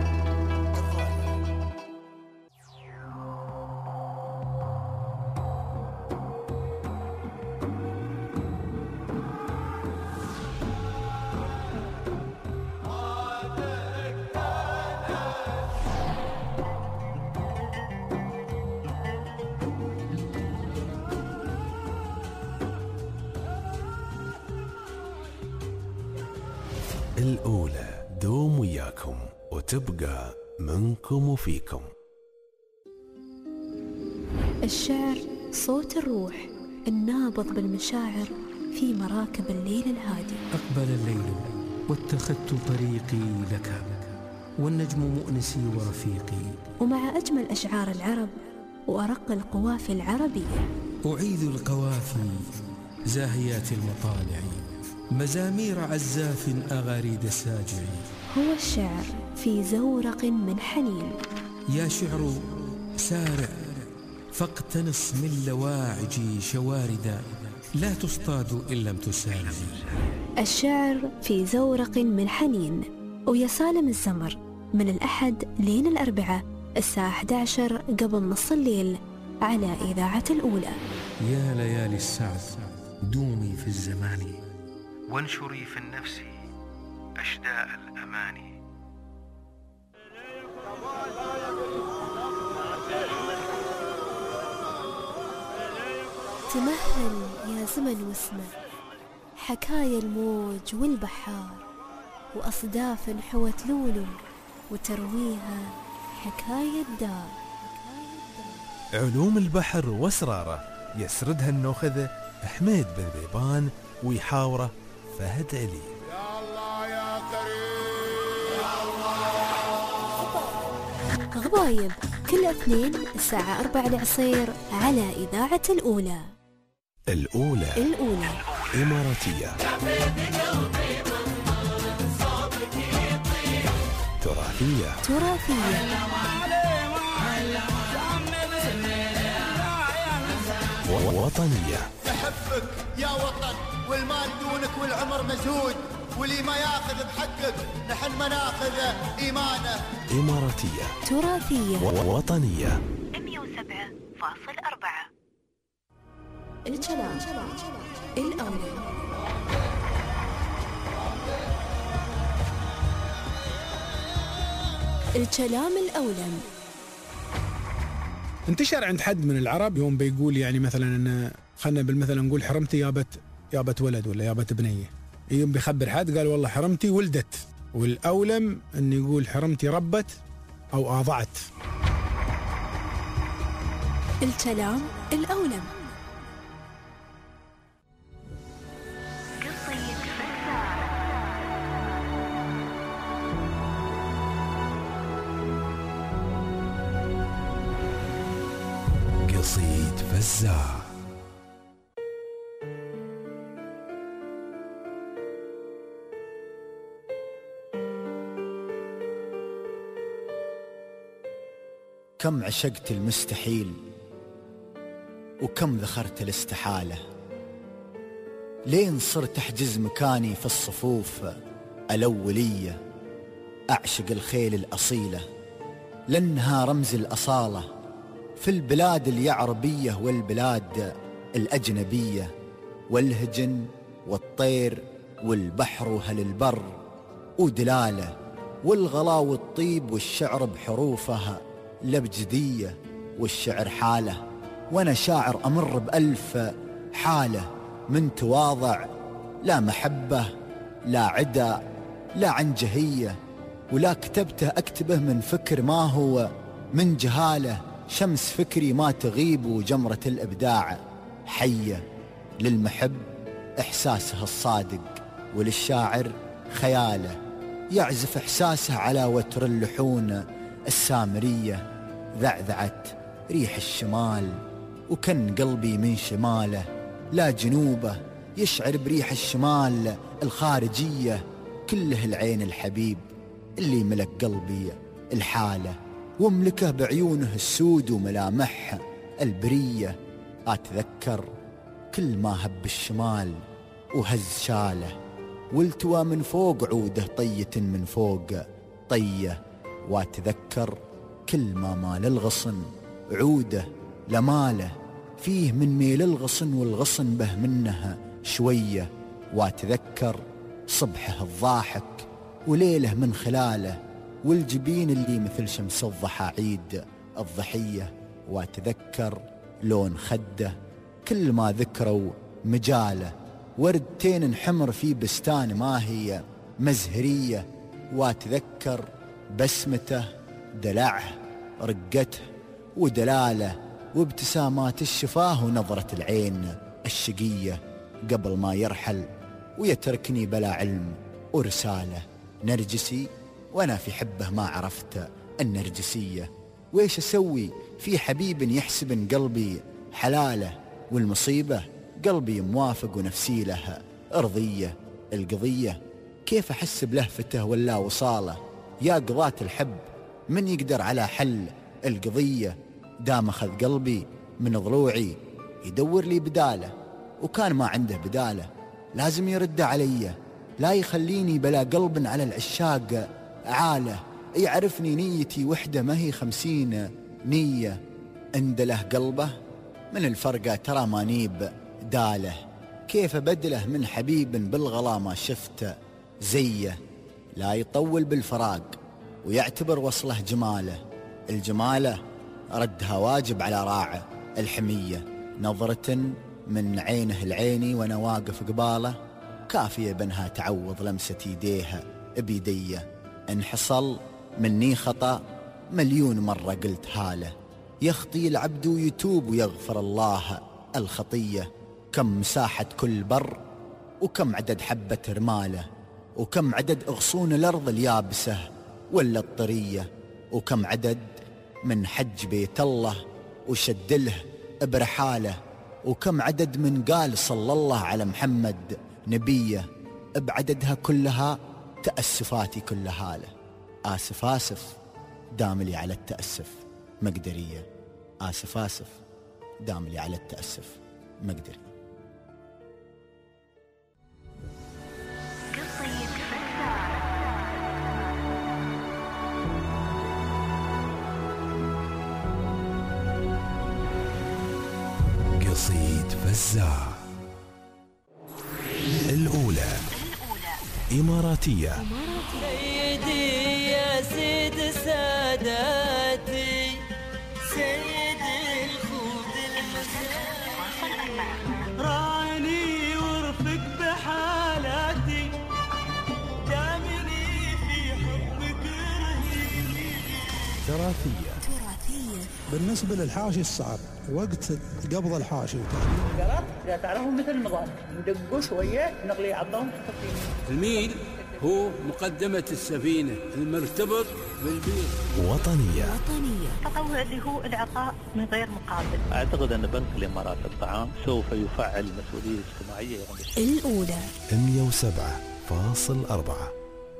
الأولى دوم وياكم وتبقى منكم وفيكم. الشعر صوت الروح النابض بالمشاعر في مراكب الليل الهادي. أقبل الليل واتخذت طريقي لك، والنجم مؤنسي ورفيقي. ومع أجمل أشعار العرب وأرق القوافي العربية أعيذ القوافي زاهيات المطالع، مزامير عزاف أغاريد الساجع. هو الشعر في زورق من حنين. يا شعر سارع فاقتنص من لواعج شواردا، لا تصطاد إن لم تسارع. الشعر في زورق من حنين، ويا سالم الزمر من الأحد لين الأربعاء الساعة أحد عشر قبل نص الليل على إذاعة الأولى. يا ليالي السعد دومي في الزمان، وانشري في النفس أشداء الأماني. تمهل يا زمن واسمع حكايا الموج والبحار، وأصداف حوت لولو وترويها حكاية دار. علوم البحر واسراره يسردها النوخذه حميد بن ذيبان، ويحاوره فهد علي. يا الله يا كريم يا الله. غبايب كل اثنين الساعة أربعة العصير على إذاعة الأولى. الأولى الأولى إماراتية، تراثية تراثية، وطنية. نحبك يا وطن، والمال دونك والعمر مزهود، واللي ما ياخذ بحقك نحن ما ناخذه إيمانه. إماراتية تراثية، وطنية. مئة وسبعة فاصلة أربعة. الكلام الأولى. الكلام الأولى انتشر عند حد من العرب يوم بيقول يعني مثلا ان خلنا بالمثل نقول حرمتي يابت يابت ولد ولا يابت بنيه، يوم بيخبر حد قال والله حرمتي ولدت، والاولم ان يقول حرمتي ربت او اضعت. الكلام الأولى. قصية فزارة. فزاع. كم عشقت المستحيل وكم ذخرت الاستحالة، لين صرت أحجز مكاني في الصفوف الأولية. أعشق الخيل الأصيلة لأنها رمز الأصالة في البلاد اليعربية والبلاد الأجنبية، والهجن والطير والبحر وهل البر ودلالة، والغلا والطيب والشعر بحروفها الأبجدية، والشعر حالة وأنا شاعر أمر بألف حالة، من تواضع لا محبة لا عدا لا عنجهية، ولا كتبته أكتبه من فكر ما هو من جهالة. شمس فكري ما تغيب وجمرة الإبداع حية، للمحب إحساسه الصادق وللشاعر خياله، يعزف إحساسه على وتر اللحون السامرية. ذعذعت ريح الشمال وكن قلبي من شماله، لا جنوبه يشعر بريح الشمال الخارجية. كله العين الحبيب اللي ملك قلبي الحالة، واملكه بعيونه السود وملامح البرية. أتذكر كل ما هب الشمال وهز شاله، والتوى من فوق عوده طية من فوق طية. وأتذكر كل ما مال الغصن عوده لماله، فيه من ميل الغصن والغصن به منها شوية. وأتذكر صبحه الضاحك وليله من خلاله، والجبين اللي مثل شمس الضحى عيد الضحية. وأتذكر لون خده كل ما ذكروا مجاله، وردتين حمر في بستان ما هي مزهرية. وأتذكر بسمته دلعه رقته ودلاله، وابتسامات الشفاه ونظرة العين الشقية، قبل ما يرحل ويتركني بلا علم ورسالة. نرجسي وأنا في حبه ما عرفت النرجسية، ويش أسوي في حبيب يحسب قلبي حلاله، والمصيبة قلبي موافق ونفسي له أرضية. القضية كيف أحس بلهفته ولا وصاله، يا قضاة الحب من يقدر على حل القضية. دام أخذ قلبي من ضلوعي يدور لي بداله، وكان ما عنده بداله لازم يرد علي، لا يخليني بلا قلب على العشاق عاله. يعرفني نيتي وحدة ما هي خمسين نية، عند له قلبه من الفرقة ترى ما نيب داله. كيف بدله من حبيب بالغلا ما شفت زيه، لا يطول بالفراق ويعتبر وصله جماله. الجماله ردها واجب على راعه الحمية، نظرة من عينه العيني وانا واقف قباله، كافية بنها تعوض لمسة يديها بيديه. ان حصل مني خطأ مليون مرة قلت هاله، يخطي العبد ويتوب ويغفر الله الخطية. كم مساحة كل بر وكم عدد حبة رماله، وكم عدد أغصون الأرض اليابسة ولا الطرية، وكم عدد من حج بيت الله وشدله برحاله، وكم عدد من قال صلى الله على محمد نبيه. بعددها كلها تأسفاتي كلها له. آسف آسف داملي على التأسف مقدرية، آسف آسف داملي على التأسف مقدري. قصيد فزاع. الأولى إماراتية. سيدي يا سيد ساداتي، سيد الخود المساء، راني ورفق بحالاتي، دامني في حبك رهيبي. تراثية. بالنسبة للحاشي الصعب وقت قبض الحاشي قرط لا تعرفوا مثل النظام ندقوا شوية نغلي عظهم. الميل هو مقدمة السفينة المرتبط بالبيت. وطنية. وطنية. التطوع اللي هو العطاء من غير مقابل. أعتقد أن بنك الإمارات الطعام سوف يفعل مسؤولية اجتماعية. الأولى مئة وسبعة فاصل أربعة.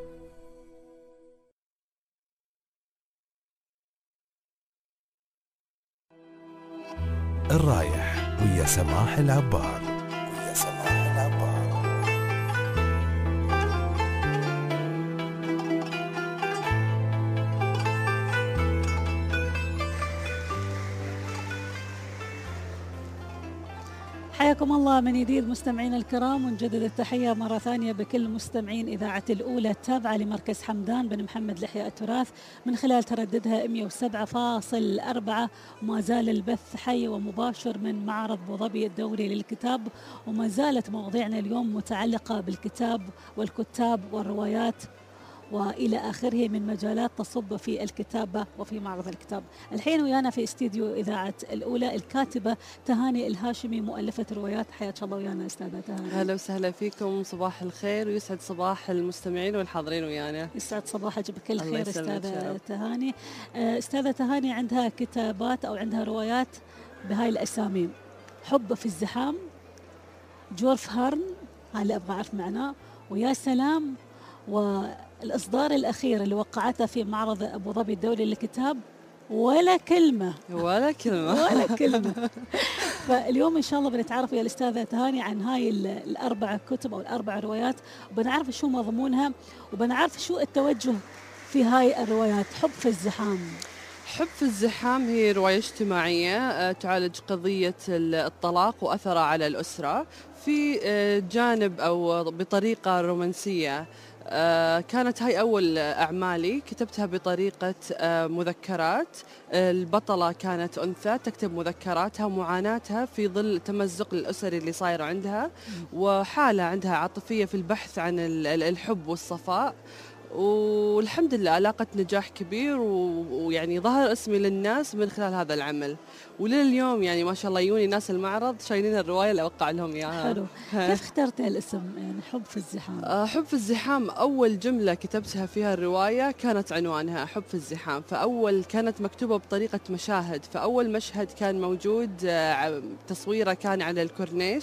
الرايح ويا سماح العبار. ويا سماح العبار. حياكم الله من جديد مستمعينا الكرام، ونجدد التحية مرة ثانية بكل مستمعين إذاعة الأولى التابعة لمركز حمدان بن محمد لحياء التراث من خلال ترددها مئة وسبعة فاصل أربعة. وما زال البث حي ومباشر من معرض أبو ظبي الدولي للكتاب، وما زالت مواضيعنا اليوم متعلقة بالكتاب والكتاب والروايات وإلى آخره من مجالات تصب في الكتابة وفي معرض الكتاب. الحين ويانا في استديو إذاعة الأولى الكاتبة تهاني الهاشمي مؤلفة روايات. حياك الله ويانا أستاذة تهاني. أهلا وسهلا فيكم، صباح الخير ويسعد صباح المستمعين والحاضرين ويانا. يسعد صباحك بكل خير أستاذة تهاني. أستاذة تهاني عندها كتابات أو عندها روايات بهاي الأسامي: حب في الزحام، جورف هارن، هذا أبغى أعرف معناه، ويا سلام، والإصدار الأخير اللي وقعته في معرض أبو ظبي الدولي للكتاب ولا كلمة ولا كلمة ولا كلمة. فاليوم إن شاء الله بنتعرف يا الأستاذة تهاني عن هاي الأربع كتب أو الأربع روايات، وبنعرف شو مضمونها، وبنعرف شو التوجه في هاي الروايات. حب في الزحام. حب في الزحام هي رواية اجتماعية تعالج قضية الطلاق وأثره على الأسرة في جانب أو بطريقة رومانسية. كانت هاي أول أعمالي، كتبتها بطريقة مذكرات. البطلة كانت أنثى تكتب مذكراتها ومعاناتها في ظل تمزق الأسري اللي صاير عندها، وحالة عندها عاطفية في البحث عن الحب والصفاء. والحمد لله لاقت نجاح كبير، ويعني ظهر اسمي للناس من خلال هذا العمل، ولليوم يعني ما شاء الله يجوني ناس المعرض شايلين الرواية اللي أوقع لهم إياها. حلو. كيف اخترت الاسم يعني حب في الزحام؟ آه حب في الزحام أول جملة كتبتها فيها الرواية كانت عنوانها حب في الزحام، فأول كانت مكتوبة بطريقة مشاهد. فأول مشهد كان موجود آه تصويره كان على الكورنيش،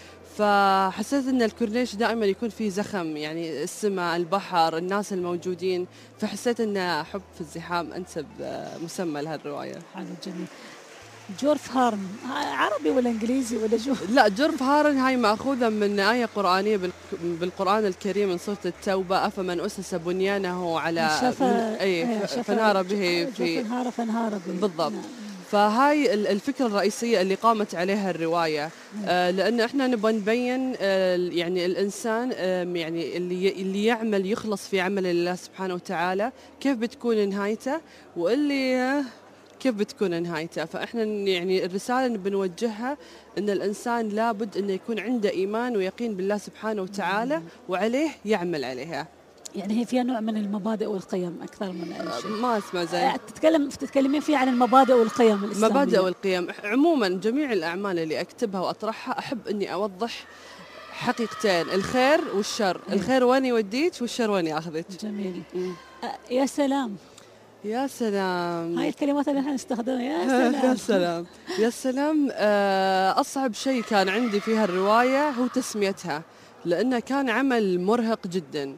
فحسيت ان الكورنيش دائما يكون فيه زخم، يعني السماء، البحر، الناس الموجودين، فحسيت ان حب في الزحام انسب مسمى لهالروايه. حلو جميل. جورف هارن عربي ولا انجليزي ولا جو؟ لا، جورف هارن هاي ماخوذه من ايه قرانيه بالقران الكريم من سوره التوبه: افمن اسس بنيانه على شفا اي فنهار به في فنهار فنهار به بالضبط. نعم. فهاي الفكرة الرئيسية اللي قامت عليها الرواية، آه لأن إحنا نبغى نبين آه يعني الإنسان آه يعني اللي اللي يعمل يخلص في عمل الله سبحانه وتعالى كيف بتكون نهايته، واللي آه كيف بتكون نهايته. فإحنا يعني الرسالة اللي بنوجهها إن الإنسان لابد إنه يكون عنده إيمان ويقين بالله سبحانه وتعالى وعليه يعمل عليها. يعني هي فيها نوع من المبادئ والقيم أكثر من أي شيء. ما اسمع زين. تتكلم تتكلمين فيها عن المبادئ والقيم الإسلامية. مبادئ والقيم عموما جميع الأعمال اللي أكتبها وأطرحها أحب إني أوضح حقيقتين: الخير والشر. م. الخير وين يوديك والشر وين ياخذك. جميل. أه يا سلام. يا سلام، هاي الكلمات اللي احنا نستخدمها. يا سلام يا سلام يا سلام. أصعب شيء كان عندي فيها الرواية هو تسميتها، لأنه كان عمل مرهق جدا.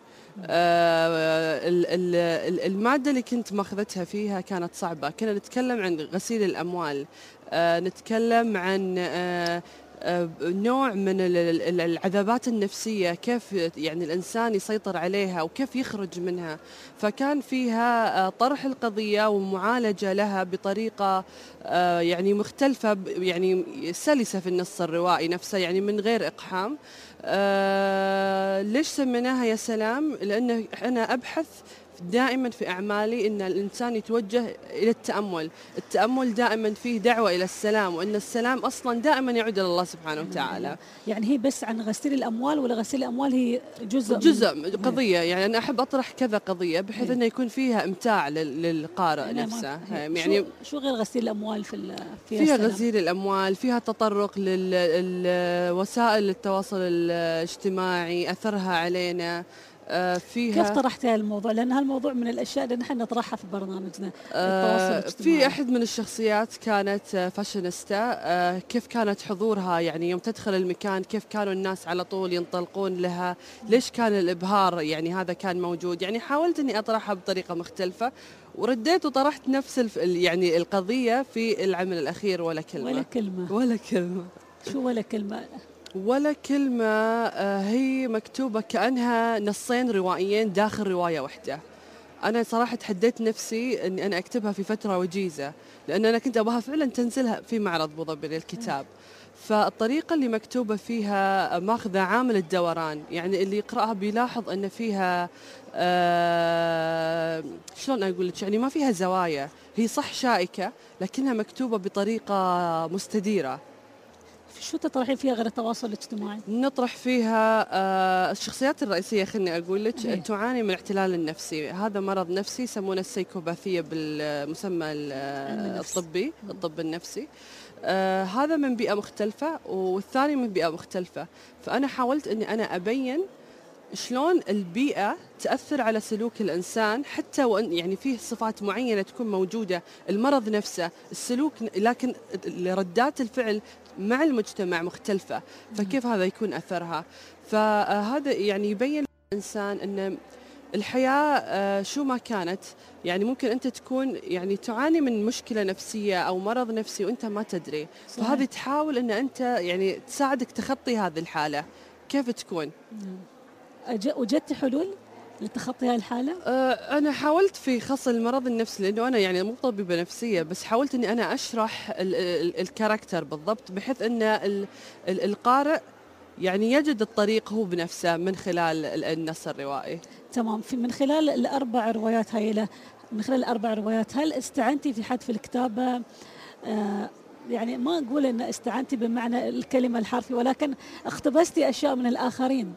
آه المادة اللي كنت ماخذتها فيها كانت صعبة. كنا نتكلم عن غسيل الأموال، آه نتكلم عن آه آه نوع من العذابات النفسية، كيف يعني الإنسان يسيطر عليها وكيف يخرج منها. فكان فيها آه طرح القضية ومعالجة لها بطريقة آه يعني مختلفة، يعني سلسة في النص الروائي نفسه، يعني من غير إقحام. آه ليش سميناها يا سلام؟ لأن أنا أبحث دائما في أعمالي أن الإنسان يتوجه إلى التأمل. التأمل دائما فيه دعوة إلى السلام، وأن السلام أصلا دائما يعود إلى الله سبحانه وتعالى. يعني هي بس عن غسيل الأموال، ولا غسيل الأموال هي جزء جزء من قضية؟ يعني أنا أحب أطرح كذا قضية بحيث أنه يكون فيها إمتاع للقارئ نفسه. يعني شو غير غسيل الأموال في فيها؟ فيها غسيل الأموال، فيها تطرق للوسائل التواصل الاجتماعي، أثرها علينا. آه فيها كيف طرحتي هالموضوع؟ لأن هالموضوع من الأشياء اللي نحن نطرحها في برنامجنا. آه في أحد من الشخصيات كانت فاشينيستا، آه كيف كانت حضورها يعني يوم تدخل المكان، كيف كانوا الناس على طول ينطلقون لها، ليش كان الإبهار يعني هذا كان موجود. يعني حاولت أني أطرحها بطريقة مختلفة، ورديت وطرحت نفس الف... يعني القضية في العمل الأخير ولا كلمة. ولا كلمة ولا كلمة شو ولا كلمة؟ ولا كلمة. آه هي مكتوبة كأنها نصين روائيين داخل رواية واحدة. أنا صراحة تحديت نفسي أني أنا أكتبها في فترة وجيزة، لأن أنا كنت أبغاها فعلا تنزلها في معرض أبو ظبي للكتاب. فالطريقة اللي مكتوبة فيها ماخذة عامل الدوران، يعني اللي يقرأها بيلاحظ أن فيها آه شلون أقول لك، يعني ما فيها زوايا، هي صح شائكة لكنها مكتوبة بطريقة مستديرة. شو تطرحين فيها غير التواصل الاجتماعي؟ نطرح فيها آه الشخصيات الرئيسية، خلني أقول لك، تعاني من الاحتلال النفسي. هذا مرض نفسي يسمونه السيكوباثية بالمسمى الطبي، الطب النفسي. آه هذا من بيئة مختلفة والثاني من بيئة مختلفة. فأنا حاولت أني أنا أبين شلون البيئة تأثر على سلوك الإنسان، حتى وأن يعني فيه صفات معينة تكون موجودة، المرض نفسه، السلوك، لكن ردات الفعل مع المجتمع مختلفة. فكيف هذا يكون أثرها؟ فهذا يعني يبين الإنسان أن الحياة شو ما كانت، يعني ممكن أنت تكون يعني تعاني من مشكلة نفسية أو مرض نفسي وأنت ما تدري. فهذه تحاول أن أنت يعني تساعدك تخطي هذه الحالة. كيف تكون؟ وجدت حلول لتخطي هاي الحالة؟ أه أنا حاولت في خص المرض النفسي، لأنه أنا يعني مو طبيبة نفسية، بس حاولت أني أنا أشرح ال ال الكاركتر بالضبط، بحيث أن ال ال القارئ يعني يجد الطريق هو بنفسه من خلال النص الروائي. تمام. في من خلال الأربع روايات هاي، من خلال الأربع روايات، هل استعنتي في حد في الكتابة؟ آه يعني ما أقول أن استعنتي بمعنى الكلمة الحرفي، ولكن اقتبستي أشياء من الآخرين.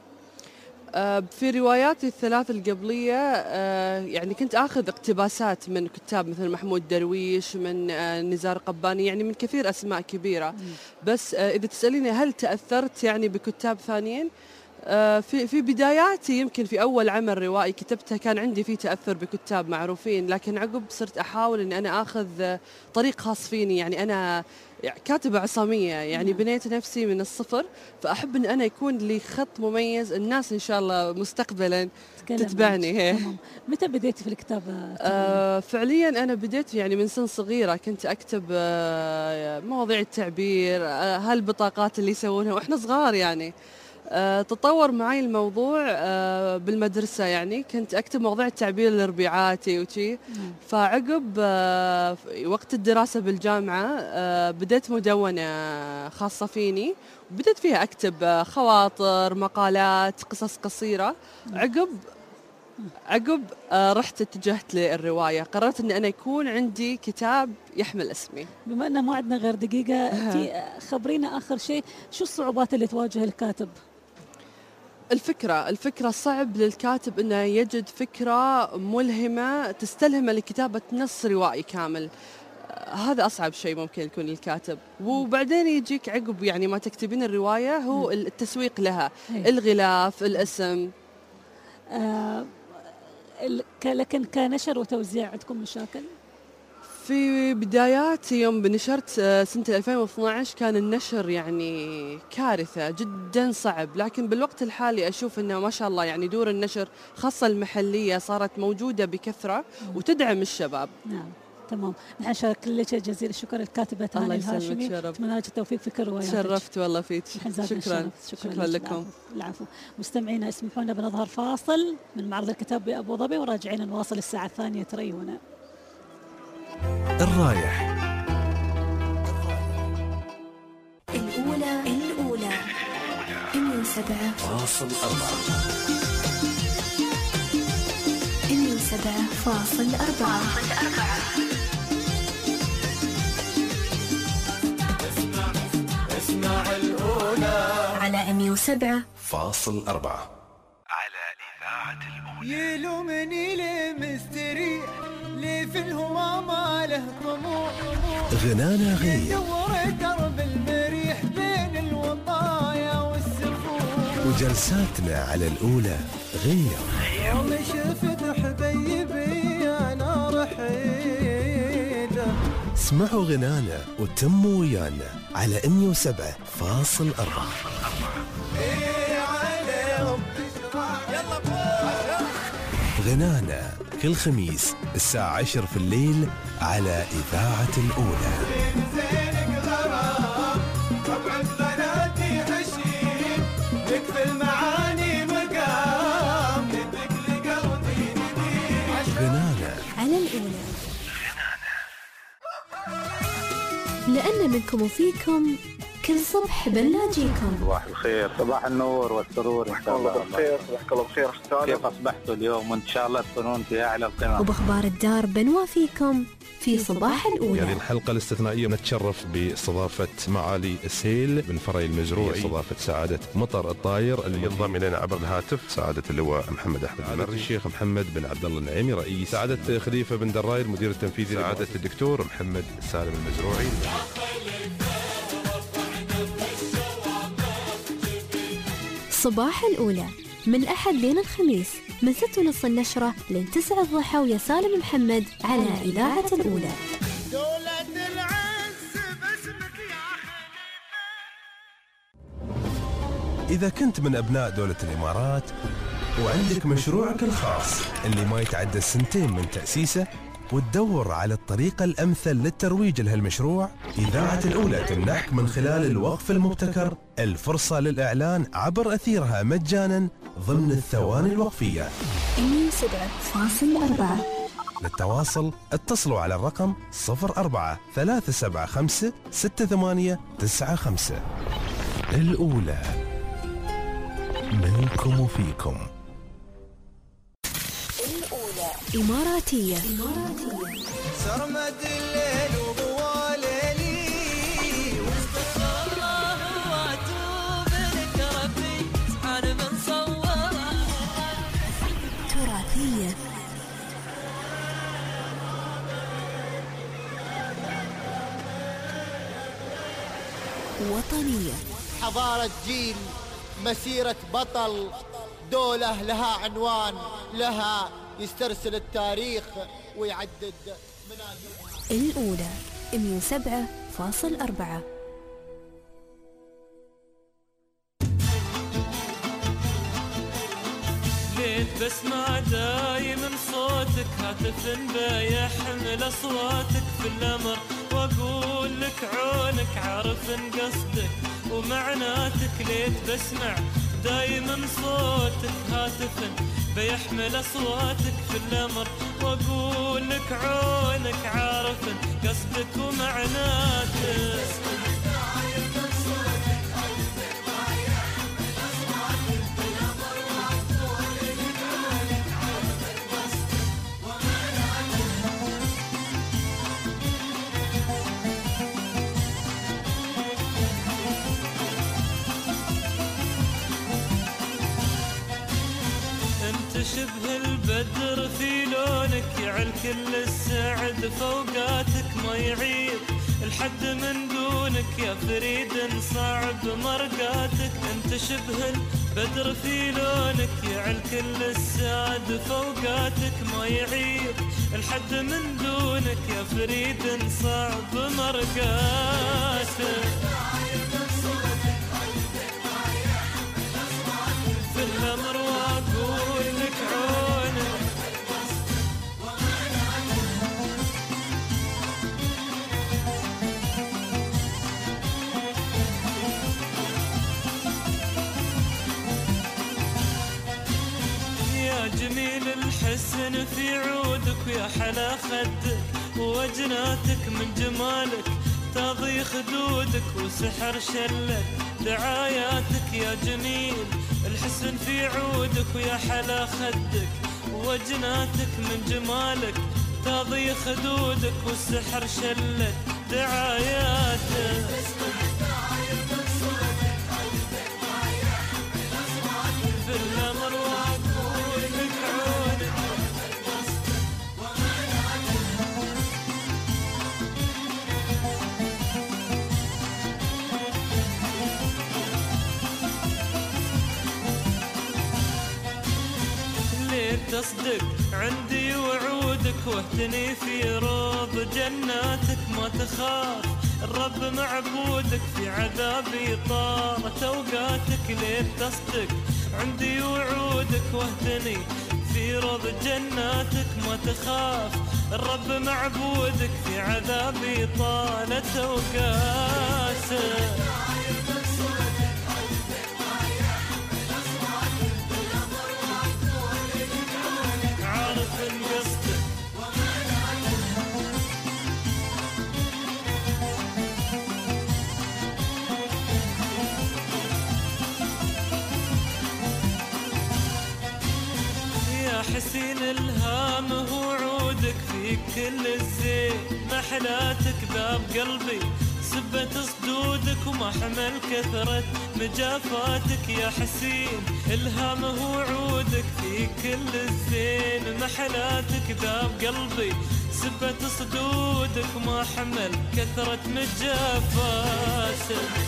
في رواياتي الثلاث القبلية يعني كنت أخذ اقتباسات من كتاب مثل محمود درويش، من نزار قباني، يعني من كثير أسماء كبيرة. بس إذا تسأليني هل تأثرت يعني بكتاب ثانيين، في في بداياتي يمكن في أول عمل روائي كتبته كان عندي فيه تأثر بكتاب معروفين، لكن عقب صرت أحاول أن أنا أخذ طريق خاص فيني. يعني أنا كاتبة عصامية، يعني بنيت نفسي من الصفر، فأحب أن أنا يكون لي خط مميز، الناس إن شاء الله مستقبلا تتبعني. هي متى بديتي في الكتابة؟ آه فعليا أنا بديت يعني من سن صغيرة، كنت أكتب آه مواضيع التعبير، آه هالبطاقات اللي يسوونها وإحنا صغار. يعني أه تطور معي الموضوع أه بالمدرسة، يعني كنت أكتب مواضيع التعبير لربيعاتي وشي. فعقب أه وقت الدراسة بالجامعة أه بديت مدونة خاصة فيني، وبديت فيها أكتب خواطر، مقالات، قصص قصيرة. عقب عقب أه رحت اتجهت للرواية، قررت أن أنا يكون عندي كتاب يحمل اسمي. بما أنه ما عندنا غير دقيقة، في خبرينا آخر شيء، شو الصعوبات اللي تواجه الكاتب؟ الفكرة الفكرة صعب للكاتب أنه يجد فكرة ملهمة تستلهمه لكتابة نص روائي كامل. هذا أصعب شيء ممكن يكون للكاتب. وبعدين يجيك عقب يعني ما تكتبين الرواية هو التسويق لها، الغلاف، الاسم. آه لكن كنشر وتوزيع عندكم مشاكل؟ في بدايات يوم نشرت سنة ألفين واثناشر كان النشر يعني كارثة، جدا صعب. لكن بالوقت الحالي أشوف أنه ما شاء الله يعني دور النشر خاصة المحلية صارت موجودة بكثرة وتدعم الشباب. نعم تمام. نحن شكرا لك جزيل الشكر الكاتبة تهاني الهاشمي، أتمنى لك التوفيق في كل رواياتك. شرفت والله فيك. شكرا. شكرا, شكرا لكم. العفو. مستمعينا اسمحوا لنا بنظهر فاصل من معرض الكتاب بأبو ظبي، وراجعين نواصل الساعة الثانية تريونا. الرايح الأولى الأولى مية وسبعة فاصل أربعة مية وسبعة فاصل أربعة. اسمع الأولى على مية وسبعة فاصل أربعة على إذاعة الأولى. يلومني ليه مستريح، ليه في الهمام له طموح، غنانا غير يدور درب المريح بين الوطايا والسفوح، وجلساتنا على الأولى غير. يوم شفت حبيبي أنا رحيله. اسمعوا غنانا وتموا ويانا على مية وسبعة فاصل أربعة. غنانا كل خميس الساعة عشر في الليل على إذاعة الأولى. غنانا على الأولى. لأن منكم وفيكم كل صبح بنلاقيكم. صباح الخير، صباح النور والسرور ان شاء الله. صباح الخير، صباحك الله بخير اخ. كيف اصبحتوا اليوم؟ وان شاء الله تكونون في اعلى القمم. وباخبار الدار بنوافيكم في صباح الأولى. يعني الحلقة الاستثنائية نتشرف باستضافة معالي السيل بن فري المزروعي، استضافة سعادة مطر الطاير اللي ينضم إلينا عبر الهاتف سعادة اللواء محمد أحمد المري، الشيخ محمد بن عبد الله النعيمي رئيس، سعادة خليفة بن دراير المدير التنفيذي، سعادة الدكتور محمد سالم المزروعي. صباح الأولى من الأحد لين الخميس من ستة ونص النشرة لين تسعة الضحى ويا سالم محمد على إذاعة الأولى. إذا كنت من أبناء دولة الإمارات وعندك مشروعك الخاص اللي ما يتعدى السنتين من تأسيسه وتدور على الطريقة الأمثل للترويج لهالمشروع، إذاعة الأولى تمنحك من خلال الوقف المبتكر الفرصة للإعلان عبر أثيرها مجانا ضمن الثواني الوقفية. مية وسبعة فاصلة أربعة. للتواصل اتصلوا على الرقم صفر أربعة ثلاثة سبعة خمسة ستة ثمانية تسعة خمسة. الأولى منكم وفيكم. الأولى إماراتية. سرمد الليل وضوى ليلي واستغفر الله واتوب لك ربي سبحان من صور. تراثية. وطنية. حضارة جيل، مسيرة بطل، دولة لها عنوان، لها يسترسل التاريخ ويعدد منازلها. الأولى مية وسبعة فاصلة أربعة. ليت بسمع دايم صوتك هاتف بيحمل أصواتك في الأمر، وأقول لك عونك عارف قصدك ومعناتك. ليت بسمع دايما صوتك هاتف بيحمل أصواتك في الأمر، وأقول لك عونك عارف قصدك ومعناتك. شبه البدر في لونك يعل كل السعد فوقاتك ما يعيب الحد من دونك يا فريد صعب مرقاتك. انت شبه البدر في لونك يعل كل السعد فوقاتك ما يعيب الحد من دونك يا فريد صعب مرقاتك. في الأمر وأقول لك عونك يا جميل الحسن في عودك ويا حلا خدك ووجناتك من جمالك تضي خدودك وسحر شلك دعاياتك. يا جميل الحسن في عودك ويا حلا خدك ووجناتك من جمالك تضي خدودك والسحر شلت دعاياتك. في الأمر وأقول لك عونك تصدق عندي وعودك واهتني في روض جناتك ما تخاف الرب معبودك في عذابي طارت أوقاتك ليه تصدق عندي وعودك واهتني في روض جناتك ما تخاف الرب معبودك في عذابي طالت أوقاتك عارف قصدك يا حسين الهام وعودك في كل الزين محلاتك ذاب قلبي سبت صدودك وما حمل كثرة مجافاتك يا حسين الهام وعودك في كل الزين محلاتك ذاب قلبي سبت صدودك وما حمل كثرة مجافاتك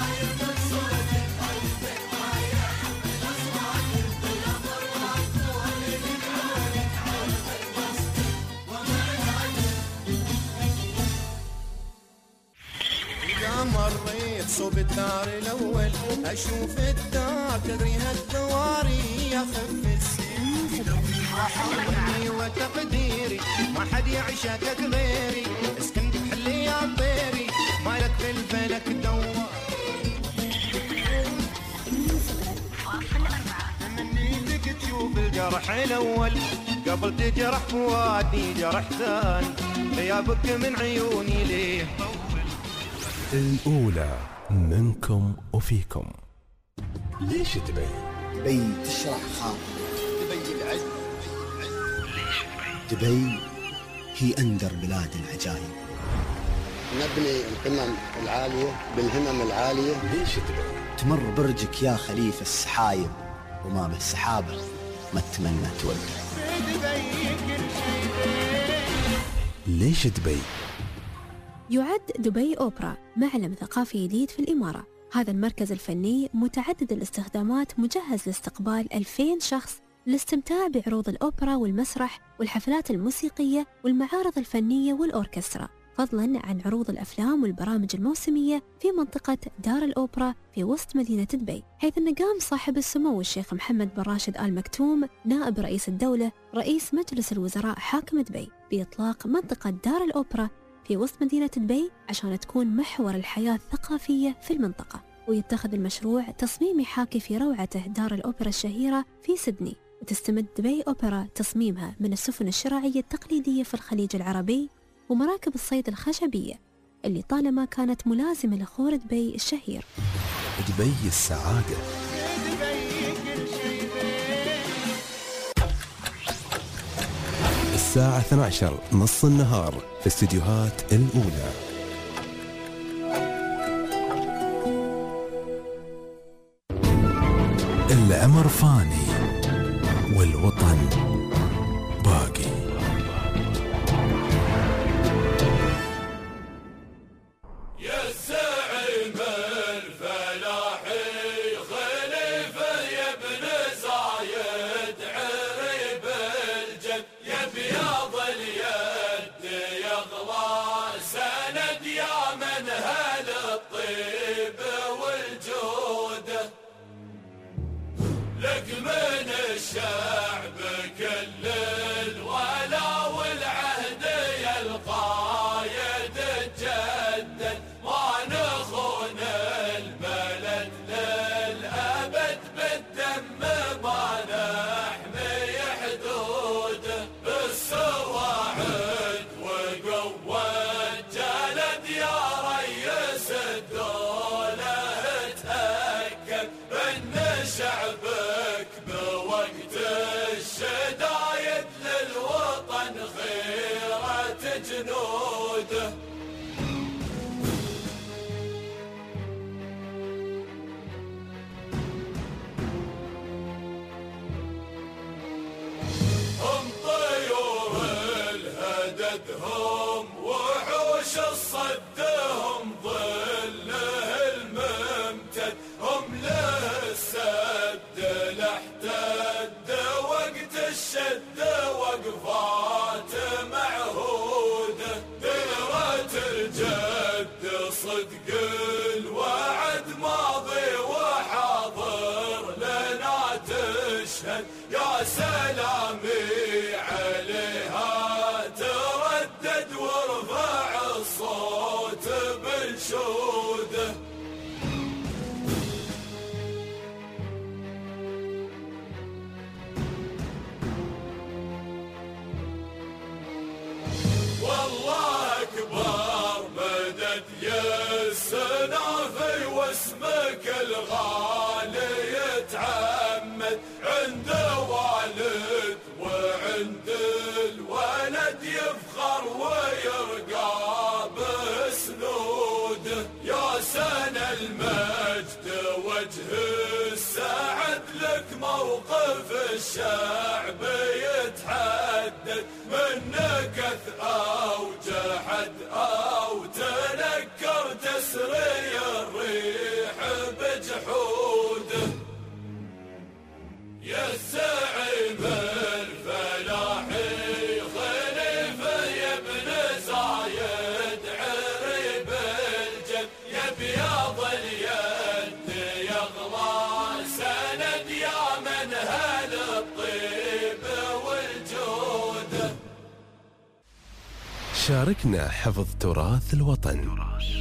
مريت صوب الدار الأول أشوف الدار تدريها الدواري يخف السين وحبي وتقديري ما حد يعشقك غيري اسكن بحلي يا طيري مالك في الفلك دوار منيتك تشوف الجرح الأول قبل تجرح فؤادي جرح ثاني غيابك من عيوني ليه الأولى منكم وفيكم. ليش دبي؟ دبي تشرح خاطر دبي العز ليش دبي؟ دبي هي أندر بلاد العجائب. نبني القمم العالية بالهمم العالية. ليش دبي؟ تمر برجك يا خليفة السحايب وما بالسحابة ما تتمنى توقع. ليش دبي؟ يعد دبي أوبرا معلم ثقافي جديد في الإمارة. هذا المركز الفني متعدد الاستخدامات مجهز لاستقبال ألفين شخص للاستمتاع بعروض الأوبرا والمسرح والحفلات الموسيقية والمعارض الفنية والأوركسترا، فضلاً عن عروض الأفلام والبرامج الموسمية في منطقة دار الأوبرا في وسط مدينة دبي، حيث أن قام صاحب السمو الشيخ محمد بن راشد آل مكتوم نائب رئيس الدولة رئيس مجلس الوزراء حاكم دبي بإطلاق منطقة دار الأوبرا في وسط مدينة دبي عشان تكون محور الحياة الثقافية في المنطقة. ويتخذ المشروع تصميم يحاكي في روعته دار الأوبرا الشهيرة في سيدني، وتستمد دبي أوبرا تصميمها من السفن الشراعية التقليدية في الخليج العربي ومراكب الصيد الخشبية اللي طالما كانت ملازمة لخور دبي الشهير. دبي السعادة. الساعة اثنتي عشرة نص النهار في استديوهات الأولى. العمر فاني والوطن باقي. يا الزعيم الفلاحي خليفة يا ابن زايد عريب الجد يا بياض اليد يغلى سند يا من هل الطيب والجودة لك من الشعب كل الولا والعهد يا القايد الجدد ما نخون البلد للأبد بالدم ما نحمي حدوده بالسواعد وقوة جلد يا ريس الدولة اتأكد ان شعبك بوقت الشدايد للوطن خيرة جنوده. هم طيور الهدد هم وحوش الصد هم ظله الممتد هم له السد لاحتد وقت الشد واسند يا سلامي عليها تردد وارفع الصوت بالشوده. والله أكبر مدد يسنافي واسمك الغالي يتعمد عند والد وعند الولد يفخر ويرقى بسنوده. يا سنة المجد وجه السعد لك موقف الشعب يتحدد منك أو جحد أو تنكر تسري الريح بجحوده. يا الزعيم الفلاحي خليفة يا ابن زايد عريب الجد يا بياض اليد يغلى سند يا منهل الطيب والجودة. شاركنا حفظ تراث الوطن.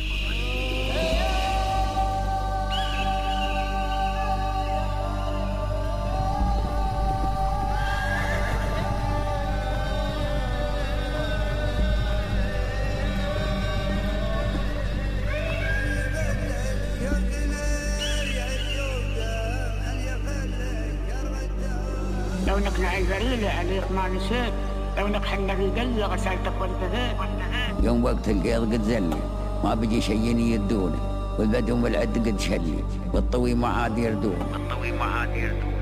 لو انك نعي ذليل عليك ما نسيت، لو انك حنا في قلة غسلتك وانتهيت. يوم وقت القيض قد زلي ما بيجي شيء يدونه، والبدو والعد قد شلي والطوي ما عاد يردون والطوي ما عاد يردون.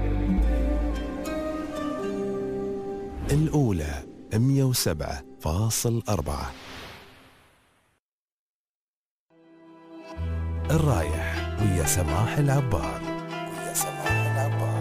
الأولى مئة وسبعة فاصل أربعة. الرايح ويا سماح العبار. ويا سماح العبار.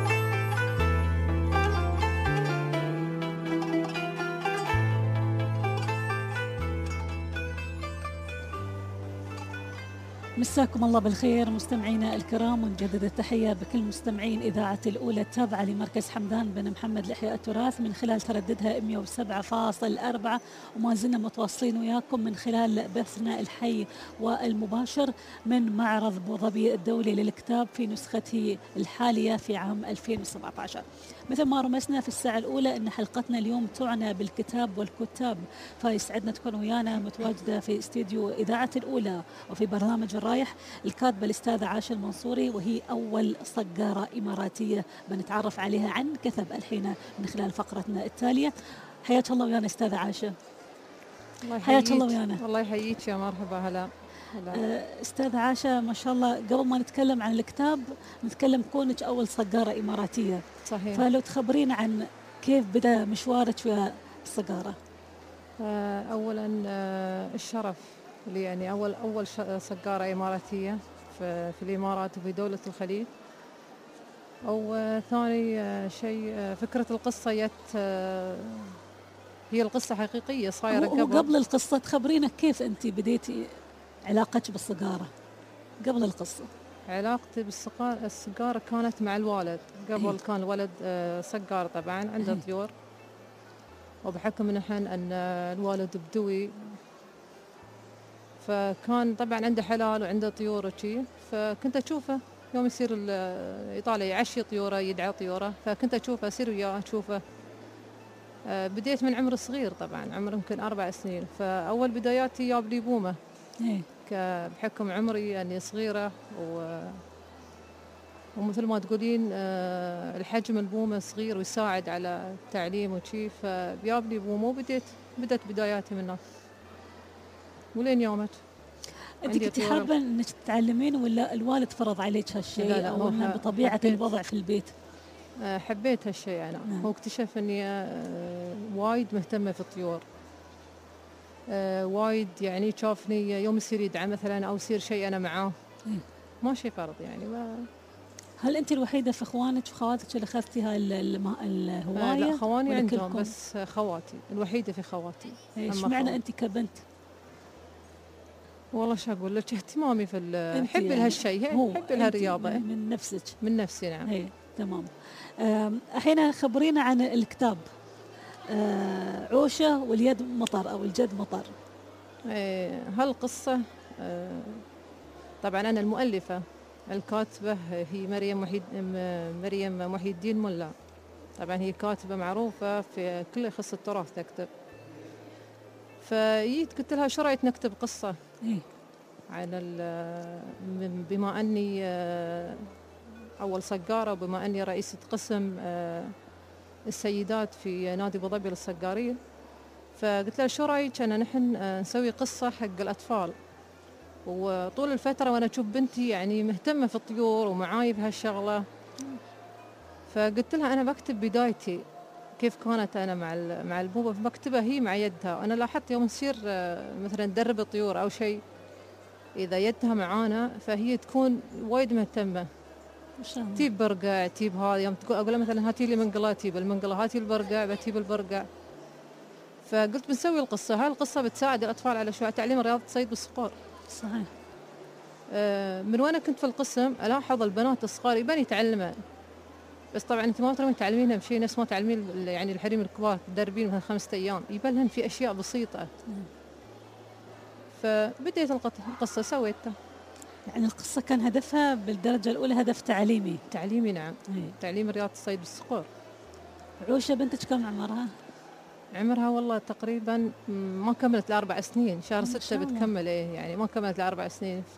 مساكم الله بالخير مستمعينا الكرام، ونجدد التحية بكل مستمعين إذاعة الأولى التابعة لمركز حمدان بن محمد لإحياء التراث من خلال ترددها مئة وسبعة فاصل أربعة، وما زلنا متواصلين وياكم من خلال بثنا الحي والمباشر من معرض أبوظبي الدولي للكتاب في نسخته الحالية في عام ألفين وسبعة عشر. مثل ما رمزنا في الساعة الأولى أن حلقتنا اليوم تعنى بالكتاب والكتاب، فيسعدنا تكون ويانا متواجدة في استديو إذاعة الأولى وفي برنامج الرايح الكاتبة الأستاذة عاشة المنصوري، وهي أول صقارة إماراتية بنتعرف عليها عن كثب الحين من خلال فقرتنا التالية. حياك الله ويانا أستاذة عاشة. حياك الله ويانا. الله يحييك يا مرحبا. هلا أستاذة عاشة، ما شاء الله قبل ما نتكلم عن الكتاب نتكلم كونك أول صقارة إماراتية. صحيح. فلو تخبرين عن كيف بدأ مشوارك في الصقارة. أولا الشرف لي، يعني أول أول صقارة إماراتية في, في الإمارات وفي دولة الخليج. أو ثاني شيء فكرة القصة يت هي القصة حقيقية صايرة قبل. وقبل القصة تخبرينا كيف أنت بديتي علاقتك بالصقارة قبل القصة. علاقتي بالصقارة كانت مع الوالد. قبل إيه؟ كان الولد صقار طبعا عنده إيه؟ طيور، وبحكم نحن أن الوالد بدوي فكان طبعا عنده حلال وعنده طيور وشي، فكنت أشوفه يوم يصير يطالع يعشي طيوره يدعى طيوره، فكنت أشوفه أصير وياه أشوفه. بديت من عمر صغير طبعا، عمر يمكن أربع سنين. فأول بداياتي جاب لي بومة إيه؟ بحكم عمري أني صغيرة و ومثل ما تقولين الحجم البومة صغير ويساعد على التعليم وشي، فبياب لي بومة وبديت بدأت بداياتي منه ولين يومك. أنت كنت حابة أنك تتعلمين ولا الوالد فرض عليك هالشيء؟ لا لا، أو أنه بطبيعة الوضع في البيت؟ حبيت هالشيء أنا. نعم. هو اكتشف أني وايد مهتمة في الطيور. وايد يعني شافني يوم يصير يدعى مثلا أو يصير شيء أنا معاه. ما شيء فرض يعني. ما هل أنت الوحيدة في إخوانك وخواتك اللي أخذتي هاي الهواية؟ لا، خواني عندهم بس خواتي الوحيدة في خواتي. إيش معنى أنت كبنت؟ والله شو أقول لك، اهتمامي في حبي يعني لهالشيء، حبي لهالرياضة من نفسك. من نفسي نعم. هي. تمام. الحين خبرينا عن الكتاب آه عوشة واليد مطر أو الجد مطر. إيه هالقصة آه طبعا أنا المؤلفة، الكاتبة هي مريم محي مريم محي الدين ملا. طبعا هي كاتبة معروفة في كل يخص التراث تكتب. فجيت قلت لها شو رأيك نكتب قصة إيه؟ عن بما أني أول صقارة وبما أني رئيسة قسم السيدات في نادي أبو ظبي للصقارين، فقلت لها شو رأيك أن نحن نسوي قصة حق الأطفال. وطول الفترة وأنا أشوف بنتي يعني مهتمة في الطيور ومعاي بهالشغلة، فقلت لها أنا بكتب بدايتي كيف كانت أنا مع مع البوبة، بكتبها هي مع يدها. أنا لاحظت يوم نصير مثلا ندرب الطيور أو شيء، إذا يدها معانا فهي تكون وايد مهتمة، تجيب برقع تجيب هذا. يوم تقول أقول مثلا هاتي لي منقلة، تجيب المنقلة، هاتي البرقع، بتجيب البرقع. فقلت بنسوي القصة، هاي القصة بتساعد الأطفال على شو تعليم رياضة الصيد بالصقور. صحيح. آه من وأنا كنت في القسم ألاحظ البنات الصغار يبان يتعلمن، بس طبعا أنت ما ترمين تعلمينهم شيء نفس ما تعلمين يعني الحريم الكبار تدربين مثلا خمسة أيام، يبان لهم في أشياء بسيطة. فبديت القصة سويتها. يعني القصة كان هدفها بالدرجة الأولى هدف تعليمي. تعليمي نعم. هي. تعليم رياضة الصيد بالصقور. عوشة بنتك كم عمرها؟ عمرها والله تقريبا ما كملت الأربع سنين، شهر ستة بتكمل إيه يعني ما كملت الأربع سنين. ف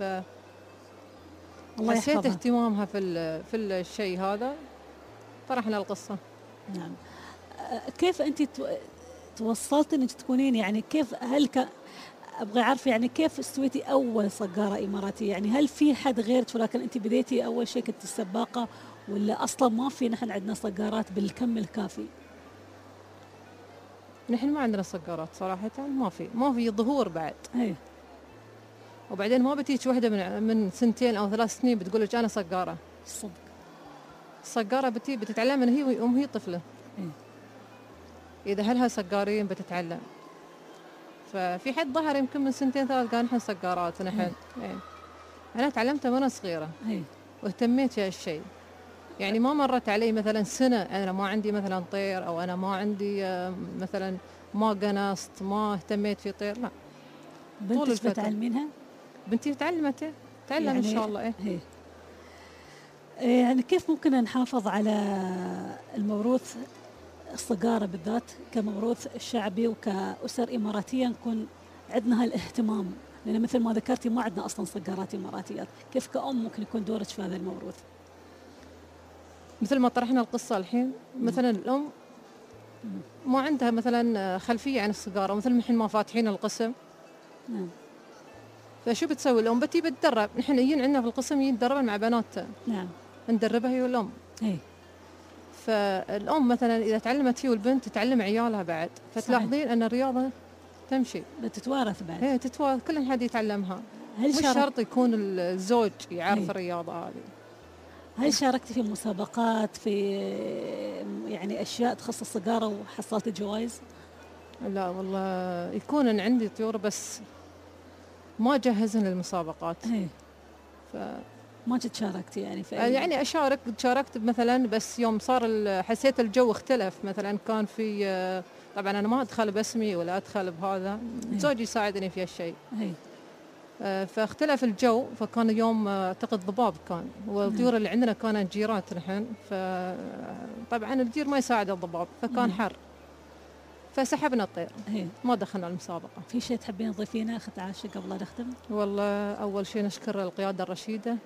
حسيت اهتمامها في في الشيء هذا طرحنا القصة. نعم. كيف أنت توصلت إنك تكونين يعني كيف هل ك أبغى أعرف يعني كيف استويتي أول صقارة إماراتية؟ يعني هل في حد غيرك ولكن أنت بديتي أول شيء كنت السباقة، ولا أصلا ما في نحن عندنا صقارات بالكم الكافي؟ نحن ما عندنا صقارات صراحة، ما في ما في ظهور بعد. هي. وبعدين ما بتيجي واحدة من من سنتين أو ثلاث سنين بتقول لك أنا صقارة. صدق. الصقارة بتي بتتعلم من هي وأم هي طفلة. هي. إذا هلها صقارين بتتعلم. ففي حد ظهر يمكن من سنتين ثلاث قال نحن صقارات نحن. إيه. أنا تعلمتها وأنا صغيرة. هي. واهتميت في هالشيء. يعني ما مرت علي مثلا سنة أنا ما عندي مثلا طير، أو أنا ما عندي مثلا ما قنصت ما اهتميت في طير، لا. طول الفترة. بتعلمينها؟ بنتي تعلمت تعلم يعني إن شاء الله. إيه. هي. يعني كيف ممكن نحافظ على الموروث الصقارة بالذات كموروث شعبي وكأسر إماراتية نكون عندنا هالاهتمام، لأن مثل ما ذكرتي ما عندنا أصلا صقارات إماراتيات، كيف كأم ممكن يكون دورك في هذا الموروث؟ مثل ما طرحنا القصة الحين، مثلا الأم ما عندها مثلا خلفية عن الصقارة، مثل ما احنا ما فاتحين القسم. نعم. فشو بتسوي الأم؟ بتي بتدرب، نحن يجين عندنا في القسم يتدربن مع بناتها. نعم. ندربها هي والأم. اي. فالأم مثلا إذا تعلمت هي والبنت تتعلم عيالها بعد، فتلاحظين أن الرياضة تمشي. بتتوارث بعد. ايه تتوارث، كل حد يتعلمها. هل مش شرط يكون الزوج يعرف هي. الرياضة هذه. هل شاركتي في مسابقات في يعني أشياء تخص الصقارة وحصلتي جوائز؟ لا والله يكون عندي طيور بس ما جهزن للمسابقات. ايه. ف ما كنت شاركتي يعني في يعني أشارك، شاركت مثلا بس يوم صار حسيت الجو اختلف، مثلا كان في طبعا أنا ما أدخل باسمي ولا أدخل بهذا. هي. زوجي يساعدني في هالشيء. هي. فاختلف الجو، فكان يوم اعتقد ضباب كان، والطيور اللي عندنا كانت جيرات نحن، فطبعا الجير ما يساعد الضباب فكان حر، فسحبنا الطير. هي. ما دخلنا المسابقة. في شيء تحبين تضيفينه أخت عاشة قبل لا نختم؟ والله أول شيء نشكر القيادة الرشيدة،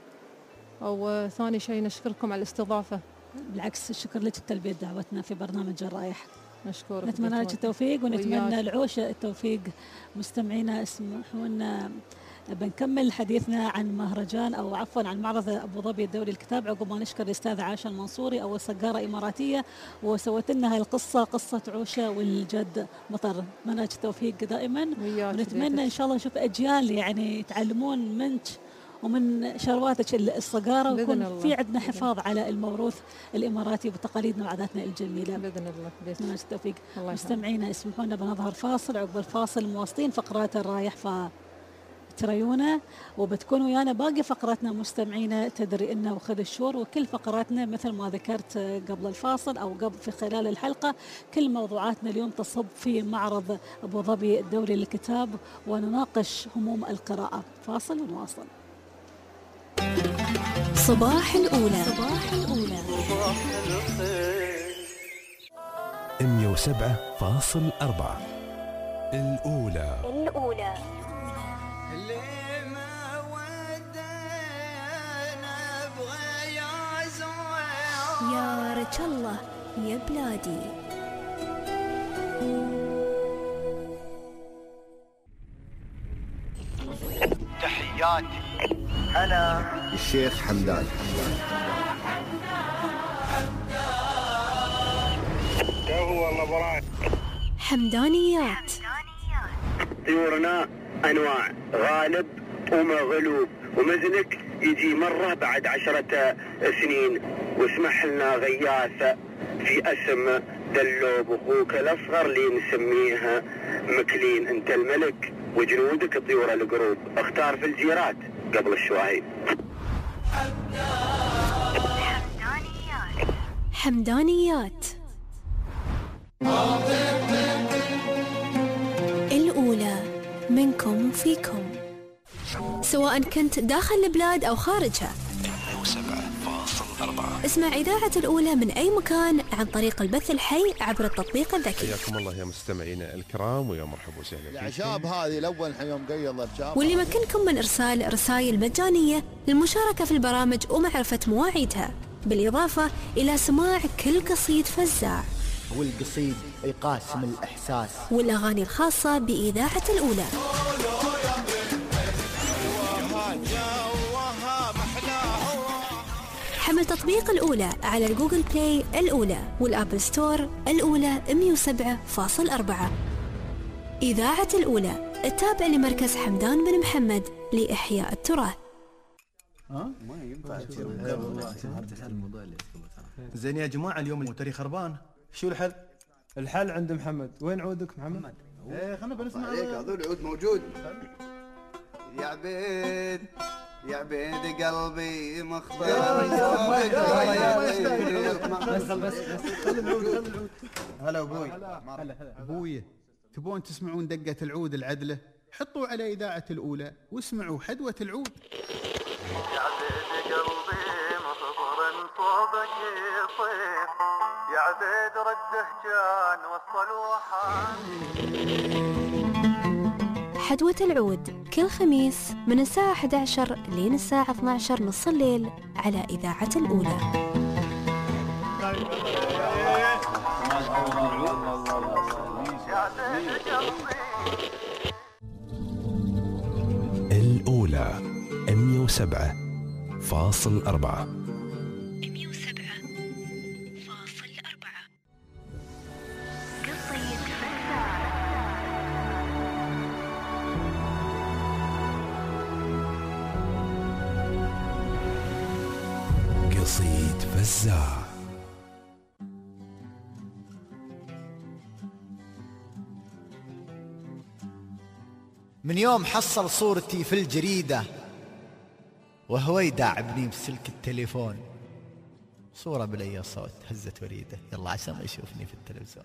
أو ثاني شيء نشكركم على الاستضافة. بالعكس الشكر لك بتلبية دعوتنا في برنامج الرائحة. نشكرك. نتمنى لك التوفيق ونتمنى العوشة التوفيق. مستمعينا اسمحوا لنا بنكمل حديثنا عن مهرجان أو عفوا عن معرض أبو ظبي الدولي للكتاب، عقب ما نشكر الأستاذة عاشة المنصوري أول صقارة إماراتية وسوت لنا هاي القصة قصة عوشة والجد مطر. نتمنى لك التوفيق دائما، ونتمنى إن شاء الله نشوف أجيال يعني يتعلمون منك ومن شرواتك الصقارة، ويكون في عندنا حفاظ على الموروث الإماراتي وتقاليدنا وعاداتنا الجميلة بإذن الله. نتمنى التوفيق. مستمعينا اسمحوا لنا بنظهر فاصل، عقب الفاصل مواصلين فقرات الرايح، ف تريونه، وبتكون ويانا باقي فقراتنا مستمعينا تدري إنه وخذ الشور، وكل فقراتنا مثل ما ذكرت قبل الفاصل أو قبل في خلال الحلقة كل موضوعاتنا اليوم تصب في معرض أبو ظبي الدولي للكتاب ونناقش هموم القراءة. فاصل ونواصل. صباح الأولى صباح الأولى مية وسبعة فاصل أربعة الأولى الأولى يا رجل الله يا بلادي. تحياتي أنا الشيخ حمدان. حمدانيات. طيورنا أنواع غالب ومغلوب، ومزلك يجي مرة بعد عشرة سنين، واسمح لنا غياث في اسم دلوب وأخوك الأصغر اللي نسميها مكلين. أنت الملك وجنودك طيور القروب، اختار في الجيرات قبل الشواهين. حمدانيات الأولى منكم وفيكم، سواء كنت داخل البلاد أو خارجها. مية وسبعة فاصل أربعة اسمع إذاعة الأولى من أي مكان عن طريق البث الحي عبر التطبيق الذكي. حياكم الله يا مستمعينا الكرام ويا مرحبا وسهلا فيكم. العشاب هذه الأول يوم قيض العشاب، واللي يمكنكم من إرسال رسائل مجانية للمشاركة في البرامج ومعرفة مواعيدها، بالإضافة إلى سماع كل قصيد فزاع، والقصيد يقاسم الإحساس، والأغاني الخاصة بإذاعة الأولى. حمل تطبيق الأولى على الجوجل بلاي الأولى والأبل ستور الأولى مية وسبعة فاصل أربعة. إذاعة الأولى التابع لمركز حمدان بن محمد لإحياء التراث. ها؟ ما ينفع زين يا جماعة، اليوم الموتري خربان، شو الحل؟ الحل عند محمد. وين عودك محمد؟ ايه خلنا بنسمع عليك. هذول العود موجود. يا عبيد يا عبيد قلبي مختار. بس بس خلي العود خلي العود. هلا ابوي. ابوي، تبون تسمعون دقة العود العدلة؟ حطوا على إذاعة الأولى واسمعوا حدوة العود. يا عبيد قلبي مخبر صوبك يصيح، يا عبيد رده كان وصل وحان. حدوة العود كل خميس من الساعة إحدى عشر لين الساعة اثني عشر نص الليل على إذاعة الأولى. الأولى مية وسبعة فاصل أربعة. مية وسبعة فاصل أربعة. قصيد فزاع. قصيد فزاع. من يوم حصل صورتي في الجريدة وهو يداعبني بسلك التليفون، صورة بلي صوت هزت وريده، يلا عشان ما يشوفني في التلفزيون.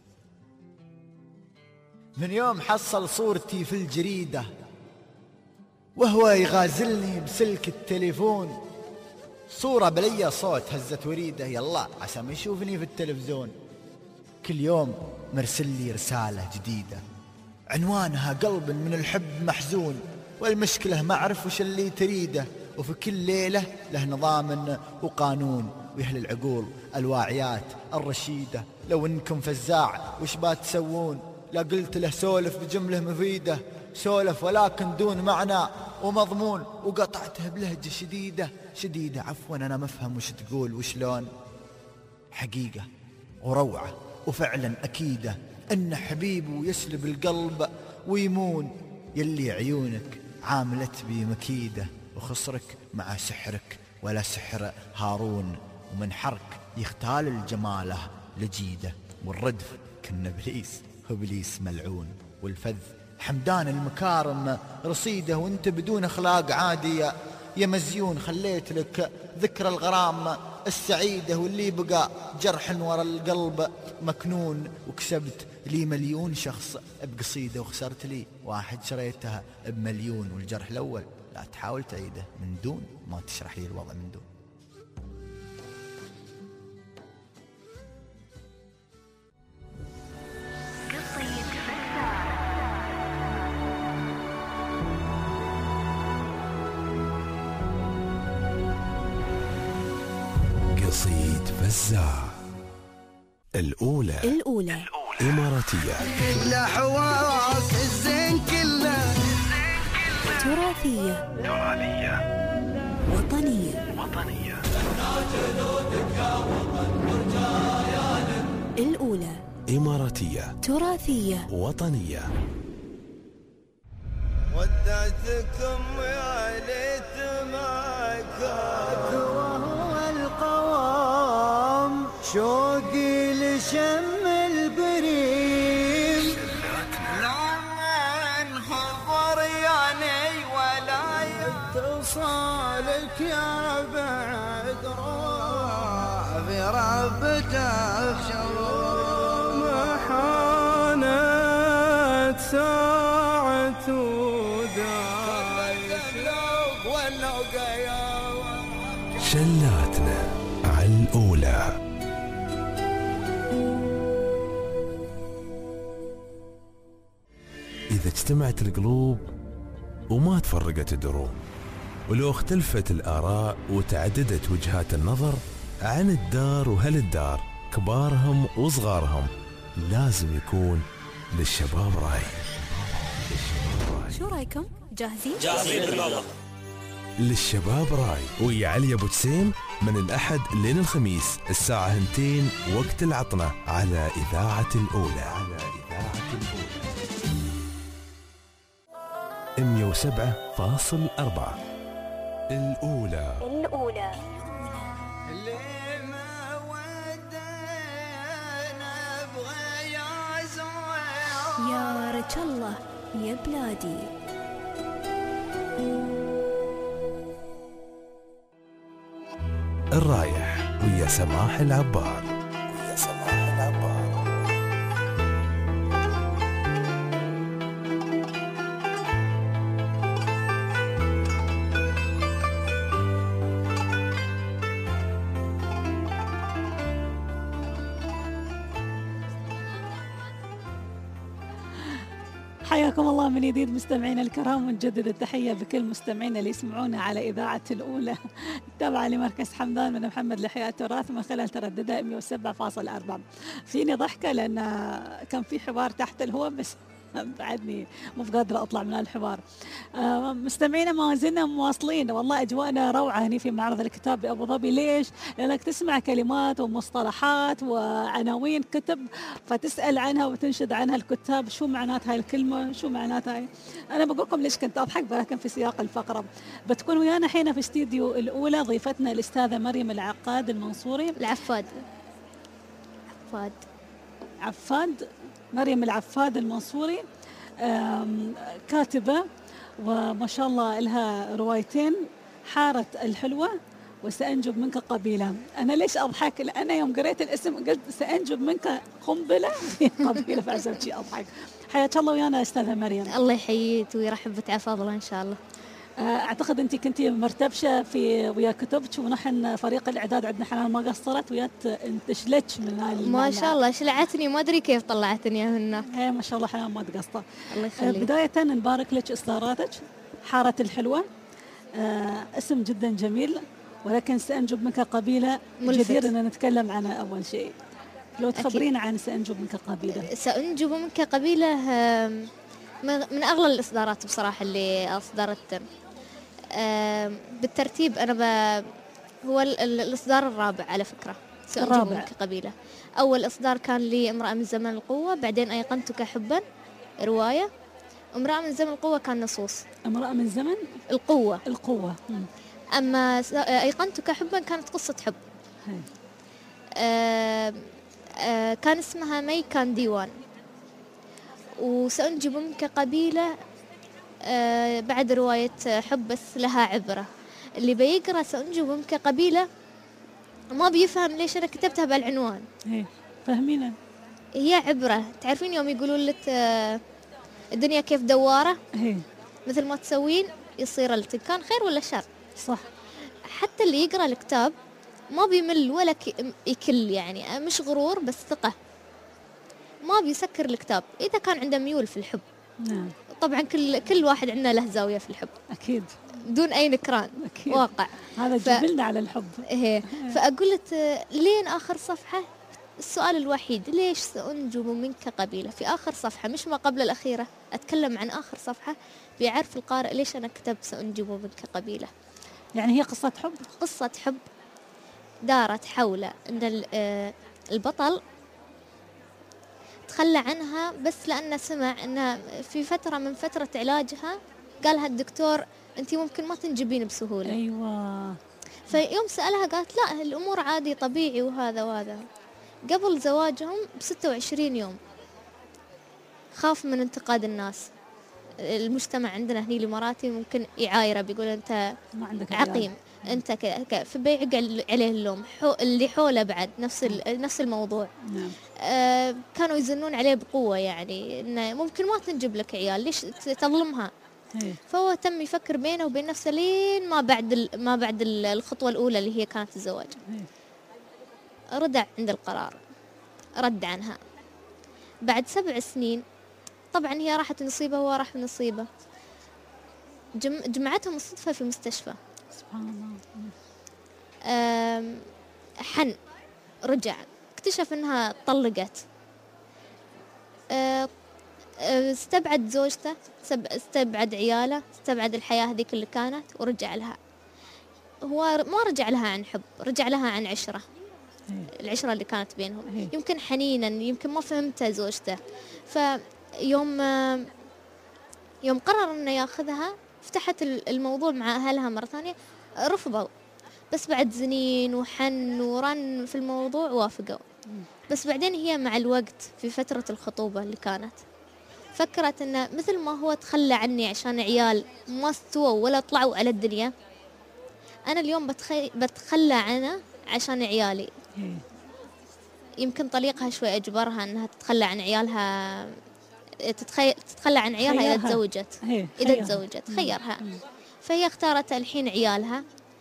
من يوم حصل صورتي في الجريدة وهو يغازلني بسلك التليفون، صورة بلي صوت هزت وريده، يلا عشان ما يشوفني في التلفزيون. كل يوم مرسل لي رسالة جديدة عنوانها قلب من الحب محزون، والمشكلة ما أعرف وش اللي تريده، وفي كل ليلة له نظام وقانون، ويهل العقول الواعيات الرشيدة. لو إنكم فزاع وش باتسوون؟ لا قلت له سولف بجملة مفيدة، سولف ولكن دون معنى ومضمون، وقطعته بلهجة شديدة شديدة. عفوا أنا مفهم وش تقول وشلون، حقيقة وروعة وفعلا أكيدة أن حبيبه يسلب القلب ويمون، يلي عيونك عاملت بي مكيدة، وخصرك مع سحرك ولا سحر هارون، ومن حرك يختال الجماله لجيده، والردف كن إبليس وإبليس ملعون، والفذ حمدان المكارم رصيده وانت بدون أخلاق عادية. يا مزيون خليت لك ذكرى الغرام السعيدة واللي بقى جرح ورا القلب مكنون، وكسبت لي مليون شخص بقصيدة وخسرت لي واحد شريتها بمليون. والجرح الأول لا تحاول تعيده من دون ما تشرح لي الوضع من دون. قصيد فزاع. الأولى الأولى إماراتية. كله حواس الزين كله. تراثية. تراثية. وطنية. وطنية. الأولى إماراتية. تراثية. وطنية. ودعتكم يا ليت ما كان وهو القوام شوقي لشم البريم. لمن حضر ياني ولا يتصالك يا بعد روح في ربته بشوم حانت ساعة شلاتنا على الأولى. إذا اجتمعت القلوب وما تفرقت الدروب، ولو اختلفت الآراء وتعددت وجهات النظر عن الدار وهل الدار كبارهم وصغارهم، لازم يكون للشباب رأي. شو رأيكم؟ جاهزين؟ جاهزين بالله. للشباب راي ويا علي ابو تسيم من الاحد لين الخميس الساعه اثنتين وقت العطنه على اذاعه الاولى. على اذاعه الاولى مية وسبعة فاصل أربعة. الاولى الاولى يا رجل الله يا بلادي. الرايح ويا سماح العبار. ويا سماح العبار. حياكم الله من جديد مستمعينا الكرام، ونجدد التحية بكل مستمعينا اللي يسمعونا على إذاعة الأولى التابعة لمركز حمدان من محمد لحياة التراث من خلال ترددها مية وسبعة فاصل أربعة. فيني ضحكة لأن كان في حوار تحت الهواء بس بعدني مو قادرة أطلع من الحوار. آه مستمعينا ما زلنا مواصلين، والله أجواءنا روعة هني في معرض الكتاب بأبو ظبي. ليش؟ لأنك تسمع كلمات ومصطلحات وعناوين كتب فتسأل عنها وتنشد عنها الكتاب، شو معنات هاي الكلمة، شو معنات هاي. أنا بقول لكم ليش كنت أضحك، ولكن في سياق الفقرة. بتكون ويانا حين في استديو الأولى ضيفتنا الأستاذة مريم العقاد المنصوري العفاد عفاد عفاد مريم العفاد المنصوري، كاتبة وما شاء الله لها روايتين، حارة الحلوة وسأنجب منك قبيلة. أنا ليش أضحك؟ لأن يوم قريت الاسم قلت سأنجب منك قنبلة في قبيلة فعشان شي أضحك. حياك الله ويانا أستاذة مريم. الله يحييك ويرحب بتعافى الله إن شاء الله. أعتقد أنت كنتي مرتبشة في ويا كتبك، ونحن فريق الإعداد عندنا حنان ما قصرت وياك انتشلتش من هاي ما شاء الله شلعتني، ما أدري كيف طلعتني هناك. هي ما شاء الله حنان ما تقصر. الله يخليك. بداية نبارك لك إصداراتك حارة الحلوة، آه اسم جدا جميل، ولكن سأنجب منك قبيلة جدير أن نتكلم عنها. أول شيء لو تخبرينا عن سأنجب منك قبيلة. سأنجب منك قبيلة من أغلى الإصدارات بصراحة اللي أصدرت بالترتيب. أنا ب... هو الإصدار الرابع على فكرة. سأنجب منك قبيلة. أول إصدار كان لي امرأة من زمن القوة، بعدين أيقنتك حبا رواية. امرأة من زمن القوة كان نصوص. امرأة من زمن القوة القوة مم. أما أيقنتك حبا كانت قصة حب. آه آه كان اسمها مي كان ديوان. وسأنجب منك قبيلة آه بعد رواية حب بس لها عبرة. اللي بيقرأ سأنجب منك قبيلة ما بيفهم ليش أنا كتبتها بالعنوان. إيه فهمينا. هي عبرة. تعرفين يوم يقولون لك آه الدنيا كيف دوارة؟ إيه. مثل ما تسوين يصير لك، كان خير ولا شر. صح. حتى اللي يقرأ الكتاب ما بيمل ولا يكل، يعني مش غرور بس ثقة، ما بيسكر الكتاب إذا كان عنده ميول في الحب. نعم. طبعا كل كل واحد عندنا له زاوية في الحب أكيد بدون أي نكران. أكيد. واقع هذا ف... جبلنا على الحب. إيه. فأقول لك لين آخر صفحة السؤال الوحيد ليش سأنجب منك قبيلة، في آخر صفحة مش ما قبل الأخيرة، أتكلم عن آخر صفحة بيعرف القارئ ليش أنا كتبت سأنجب منك قبيلة. يعني هي قصة حب؟ قصة حب دارت حول أن البطل تخلى عنها بس لأنه سمع أنها في فترة من فترة علاجها قالها الدكتور أنتي ممكن ما تنجبين بسهولة. أيوة. فيوم سألها قالت لا الأمور عادي طبيعي وهذا وهذا. قبل زواجهم بستة وعشرين يوم خاف من انتقاد الناس. المجتمع عندنا هني الإماراتي ممكن يعايره بيقول أنت ما عندك عقيم أنت كذا، فبيعق عليه اللوم. حو اللي حوله بعد نفس نفس الموضوع. نعم. آه كانوا يزنون عليه بقوة، يعني إنه ممكن ما تنجب لك عيال ليش تظلمها. هي. فهو تم يفكر بينه وبين نفسه لين ما بعد ما بعد الخطوة الأولى اللي هي كانت الزواج. هي. ردع عند القرار، رد عنها بعد سبع سنين. طبعا هي راحت نصيبه وهو راح نصيبه. جم... جمعتهم الصدفة في المستشفى. سبحان الله. حن رجع اكتشف انها طلقت. استبعد زوجته، استبعد عياله، استبعد الحياة هذيك اللي كانت ورجع لها. هو ما رجع لها عن حب، رجع لها عن عشرة. العشرة اللي كانت بينهم يمكن حنينا، يمكن ما فهمته زوجته. فيوم يوم قرر انه ياخذها فتحت الموضوع مع اهلها مرة ثانية، رفضوا. بس بعد سنين وحن ورن في الموضوع وافقوا. بس بعدين هي مع الوقت في فترة الخطوبة اللي كانت فكرت انه مثل ما هو تخلى عني عشان عيال ما استووا ولا طلعوا على الدنيا، انا اليوم بتخي... بتخلى عنه عشان عيالي. يمكن طليقها شوي اجبرها انها تتخلى عن عيالها، تتخي... تتخلى عن عيالها اذا تزوجت. اذا تزوجت خيرها. فهي اختارت الحين عيالها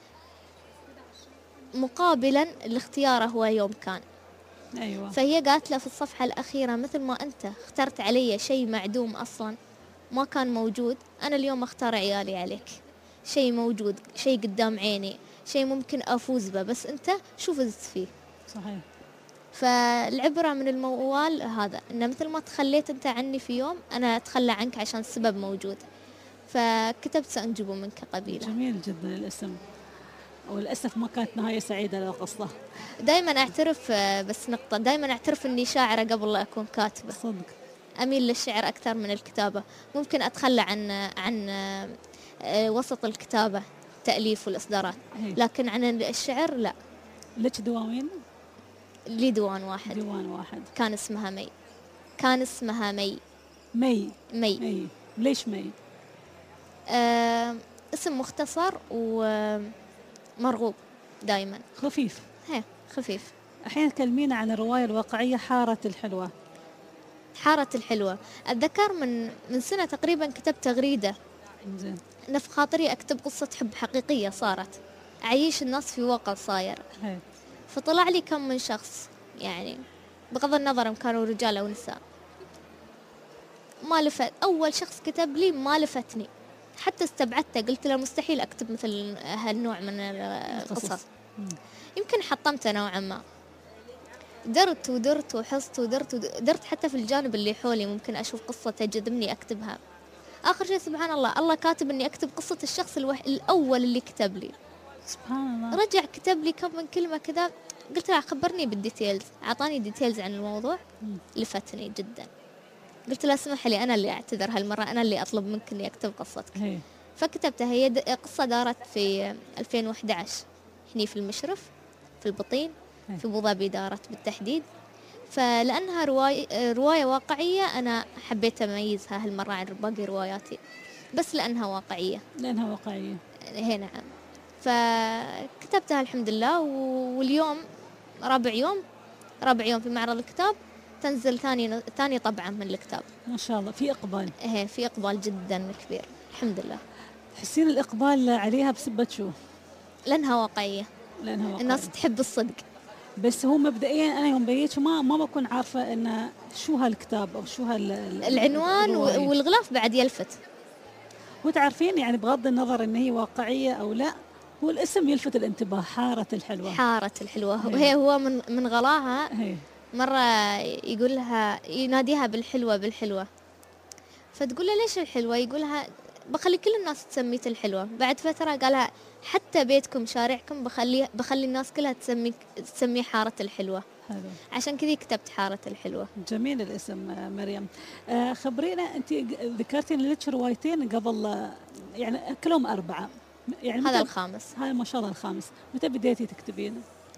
مقابلا لاختياره هو يوم كان. أيوة. فهي قالت له في الصفحة الأخيرة مثل ما أنت اخترت علي شيء معدوم أصلا ما كان موجود، أنا اليوم اختار عيالي عليك. شيء موجود، شيء قدام عيني، شيء ممكن أفوز به، بس أنت شو فزت فيه. صحيح. فالعبرة من الموال هذا إنه مثل ما تخليت أنت عني في يوم أنا أتخلى عنك عشان السبب موجود. فكتبت سأنجب منك قبيلة. جميل جدا الاسم، وللأسف ما كانت نهاية سعيدة للقصة. دائما أعترف، بس نقطة، دائما أعترف إني شاعرة قبل لا أكون كاتبة. صدق. أميل للشعر أكثر من الكتابة. ممكن أتخلى عن عن وسط الكتابة تأليف والإصدارات، لكن عن الشعر لا. لك دواوين؟ لي دوان واحد. ديوان واحد. كان اسمها مي. كان اسمها مي. مي. مي. مي. ليش مي؟ آه اسم مختصر ومرغوب دائما. خفيف. هي خفيف. الحين تكلمينا عن الرواية الواقعية حارة الحلوة. حارة الحلوة أتذكر من من سنة تقريبا كتبت تغريدة. زين. أنا في خاطري أكتب قصة حب حقيقية صارت، أعيش الناس في واقع صاير. هي. فطلع لي كم من شخص، يعني بغض النظر إن كانوا رجال أو نساء، ما لفت. أول شخص كتب لي ما لفتني، حتى استبعدته، قلت له مستحيل أكتب مثل هالنوع من القصص. يمكن حطمته نوعا ما. درت ودرت وحصت ودرت ودرت حتى في الجانب اللي حولي، ممكن أشوف قصة تجذبني أكتبها. آخر شيء سبحان الله، الله كاتب إني أكتب قصة الشخص الوح... الأول اللي كتب لي. سبحان الله. رجع كتب لي كم من كلمة كذا، قلت له خبرني بالديتيلز، أعطاني ديتيلز عن الموضوع. مم. لفتني جدا. قلت له اسمح لي، أنا اللي أعتذر هالمرة، أنا اللي أطلب منك إني أكتب قصتك. هي. فكتبتها. هي د... قصة دارت في ألفين وإحدى عشر هني في المشرف في البطين. هي. في أبو ظبي دارت بالتحديد. فلأنها رواية, رواية واقعية أنا حبيت أميزها هالمرة عن باقي رواياتي، بس لأنها واقعية. لأنها واقعية. هي نعم. فكتبتها الحمد لله، واليوم رابع يوم رابع يوم في معرض الكتاب تنزل ثاني ثاني طبعة من الكتاب. ما شاء الله في إقبال. إيه في إقبال جدا كبير الحمد لله. تحسين الإقبال عليها بسبة شو؟ لأنها واقعية. لأنها واقعية. الناس تحب الصدق. بس هو مبدئيا أنا يوم بيت ما ما بكون عارفة إن شو هالكتاب أو شو هال العنوان الرواية. والغلاف بعد يلفت. وتعرفين يعني بغض النظر إن هي واقعية أو لا، هو الاسم يلفت الانتباه، حارة الحلوة. حارة الحلوة. وهي هو من من غلاها هي. مرة يقول لها يناديها بالحلوة بالحلوة، فتقول له ليش الحلوة؟ يقولها بخلي كل الناس تسميت الحلوة. بعد فترة قالها حتى بيتكم شارعكم بخلي بخلي الناس كلها تسمي تسمي حارة الحلوة. حلو. عشان كذي كتبت حارة الحلوة. جميل الاسم مريم. آه خبرينا أنت ذكرتي لك روايتين قبل يعني كلهم أربعة، يعني هذا الخامس. هذا ما شاء الله الخامس. متى بديتي تكتبين؟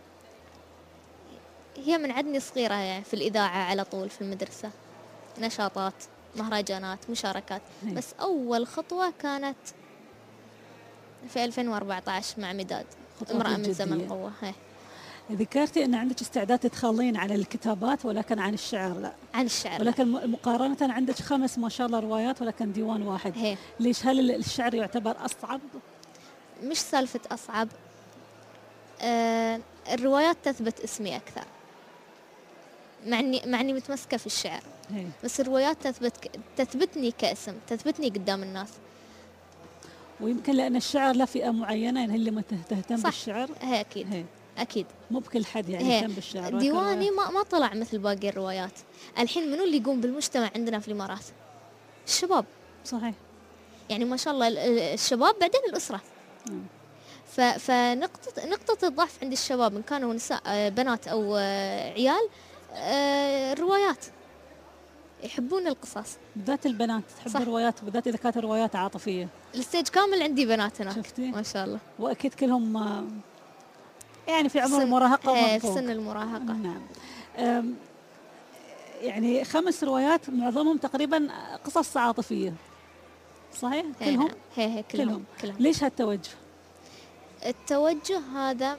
هي من عدني صغيرة يعني في الإذاعة على طول في المدرسة، نشاطات مهرجانات مشاركات. هي. بس أول خطوة كانت في ألفين وأربعة عشر مع مداد امرأة من زمن قوة. هي. ذكرتي أن عندك استعداد تتخلين عن الكتابات ولكن عن الشعر لا. عن الشعر ولكن لا. مقارنة عندك خمس ما شاء الله روايات ولكن ديوان واحد. هي. ليش؟ هل الشعر يعتبر أصعب؟ مش سالفة أصعب، آه الروايات تثبت اسمي أكثر، معني معني متمسكة في الشعر. هي. بس الروايات تثبت ك... تثبتني كاسم، تثبتني قدام الناس. ويمكن لأن الشعر له فئة معينة يعني اللي ما تهتم صح. بالشعر. هي أكيد. هي. أكيد مو بكل حد يعني يهتم بالشعر. ديواني ما ما طلع مثل باقي الروايات. الحين منو اللي يقوم بالمجتمع عندنا في الإمارات؟ الشباب. صحيح. يعني ما شاء الله الشباب بعدين الأسرة. م. فنقطة نقطة الضعف عند الشباب إن كانوا نساء بنات أو عيال، الروايات يحبون القصص، بالذات البنات تحب صح. الروايات، بالذات إذا كانت روايات عاطفية. الستيج كامل عندي بنات هناك. شفتي؟ ما شاء الله. وأكيد كلهم يعني في عمر المراهقة. في سن المراهقة. نعم. يعني خمس روايات معظمهم تقريبا قصص عاطفية صحيح؟ هي كلهم؟ هي هي كلهم. كلهم. كلهم. ليش هالتوجه؟ التوجه هذا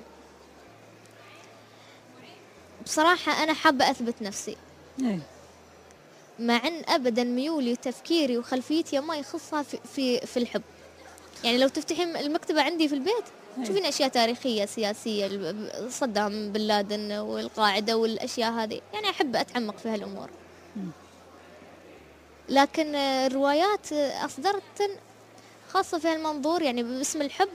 بصراحة أنا حابة أثبت نفسي. ايه. مع أن أبدا ميولي وتفكيري وخلفيتي ما يخصها في, في, في الحب. يعني لو تفتحين المكتبة عندي في البيت تشوفين أشياء تاريخية سياسية، صدام بن لادن والقاعدة والأشياء هذه، يعني أحب أتعمق في هالأمور. لكن الروايات أصدرت خاصة في هالمنظور يعني باسم الحب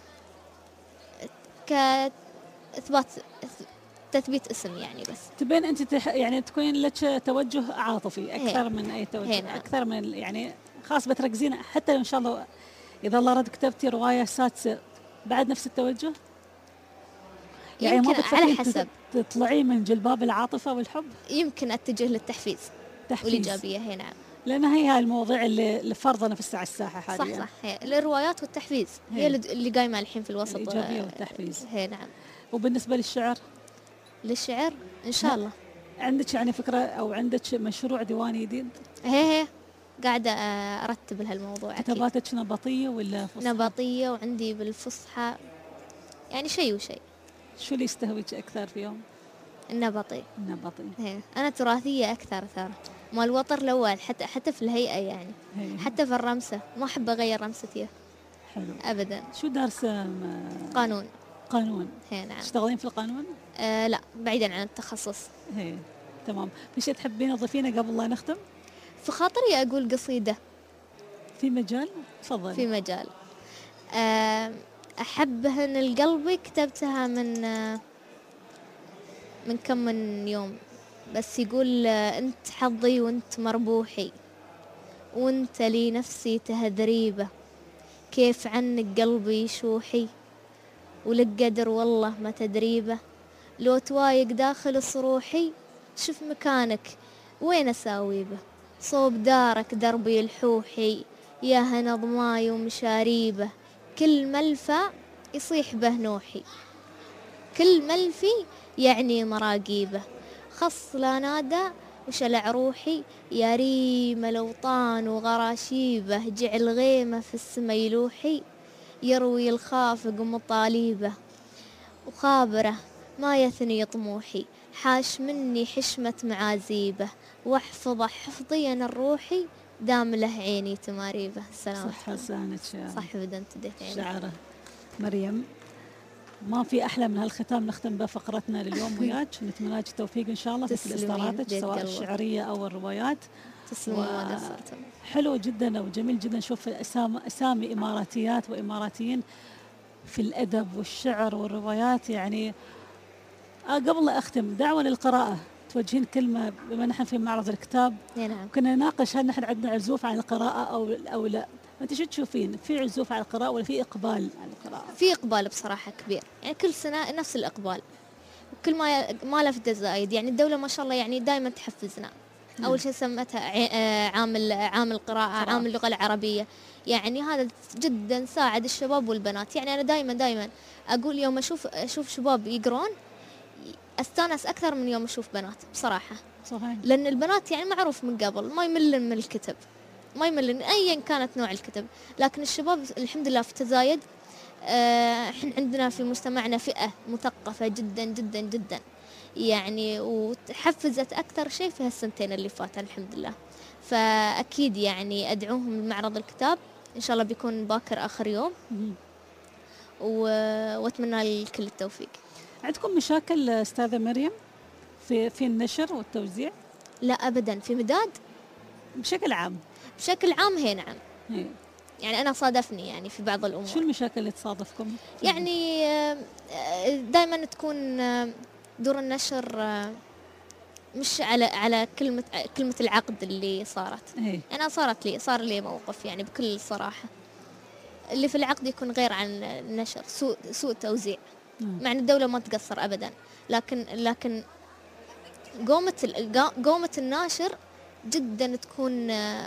كإثبات تثبيت اسم يعني. بس تبين أنت تح يعني تكون لك توجه عاطفي أكثر من أي توجه. نعم. أكثر من يعني خاص بتركزين حتى إن شاء الله إذا الله رد كتبتي رواية سادسة بعد نفس التوجه. يعني ما على حسب تطلعي من جلباب العاطفة والحب. يمكن أتجه للتحفيز تحفيز. والإيجابية. هي نعم. لأن هي هاي المواضيع اللي فرضنا في الساعة الساحة حاليا. صح صح. هي الروايات والتحفيز هي, هي اللي قايمة الحين في الوسط. الإيجابية والتحفيز. هي نعم. وبالنسبة للشعر؟ للشعر إن شاء الله. عندك يعني فكرة أو عندك مشروع ديواني جديد؟ هي هي قاعدة أرتب لهالموضوع. كتاباتك نبطية ولا فصحى؟ نبطية وعندي بالفصحى يعني شيء وشيء. شو اللي يستهويك أكثر فيهم؟ النبطي. النبطي. هي. أنا تراثية أكثر ترى، مال الوتر الأول حتى حتى في الهيئة يعني. هي. حتى في الرمسة ما أحب أغير رمستي. حلو. أبدا. شو دارسة؟ قانون. قانون. هي نعم. تشتغلين في القانون؟ آه لا بعيدا عن التخصص. هي. تمام. في شيء تحبين تضيفينه قبل لا نختم؟ في خاطري أقول قصيدة. في مجال؟ تفضل. في مجال. آه أحبها من القلب، كتبتها من آه من كم من يوم بس. يقول آه أنت حظي وأنت مربوحي وأنت لي نفسي تهذريبة، كيف عنك قلبي شوحي ولك قدر والله ما تدريبه، لو توايق داخل صروحي شوف مكانك وين أساويبه، صوب دارك دربي الحوحي يا هنا ضماي ومشاريبه، كل ملفى يصيح به نوحي كل ملفي يعني مراقيبه، خص لا نادى وشلع روحي، يا ريم الأوطان وغراشيبه، جعل غيمة في السما يلوحي، يروي الخافق مطاليبه، وخابره ما يثني طموحي، حاش مني حشمة معازيبه، واحفظه حفظيا الروحي، دام له عيني تماريبه. السلام صح حسانك يا صح بدنت ديت عيني. شعره مريم، ما في احلى من هالختام نختم به فقرتنا لليوم وياك، نتمنى لك التوفيق ان شاء الله في كل اصداراتك سواء الشعريه او الروايات. تسلموا ما قصرتم. حلو جدا وجميل جدا نشوف اسامي اسامي اماراتيات واماراتيين في الادب والشعر والروايات. يعني آه قبل لا اختم دعوه للقراءه، توجهين كلمه بما نحن في معرض الكتاب. نعم. كنا نناقش هل نحن عندنا عزوف عن القراءه او او لا، انت شو تشوفين؟ في عزوف على القراءه ولا في اقبال على القراءه؟ في اقبال بصراحه كبير، يعني كل سنه نفس الاقبال، وكل ما ما له في زايد. يعني الدوله ما شاء الله يعني دائما تحفزنا. نعم. اول شيء سمتها عام عام القراءه، عام اللغه العربيه، يعني هذا جدا ساعد الشباب والبنات. يعني انا دائما دائما اقول يوم اشوف اشوف شباب يقرون استانس اكثر من يوم اشوف بنات بصراحه. صحيح. لان البنات يعني معروف من قبل ما يملن من الكتب، ما يملن ايا كانت نوع الكتب، لكن الشباب الحمد لله في تزايد. احنا آه عندنا في مجتمعنا فئه مثقفه جدا جدا جدا، يعني وتحفزت اكثر شيء في هالسنتين اللي فاتوا الحمد لله. فاكيد يعني ادعوهم لمعرض الكتاب، ان شاء الله بيكون باكر اخر يوم، واتمنى لكل التوفيق. عندكم مشاكل استاذه مريم في في النشر والتوزيع؟ لا ابدا. في مداد بشكل عام؟ بشكل عام هي نعم. هي. يعني انا صادفني يعني في بعض الامور. شو المشاكل اللي تصادفكم؟ يعني دائما تكون دور النشر مش على على كلمه كلمه العقد اللي صارت. هي. انا صارت لي صار لي موقف يعني بكل صراحه، اللي في العقد يكون غير عن النشر، سوء سوء توزيع. مع ان الدوله ما تقصر ابدا، لكن لكن قومه قومه الناشر جدا تكون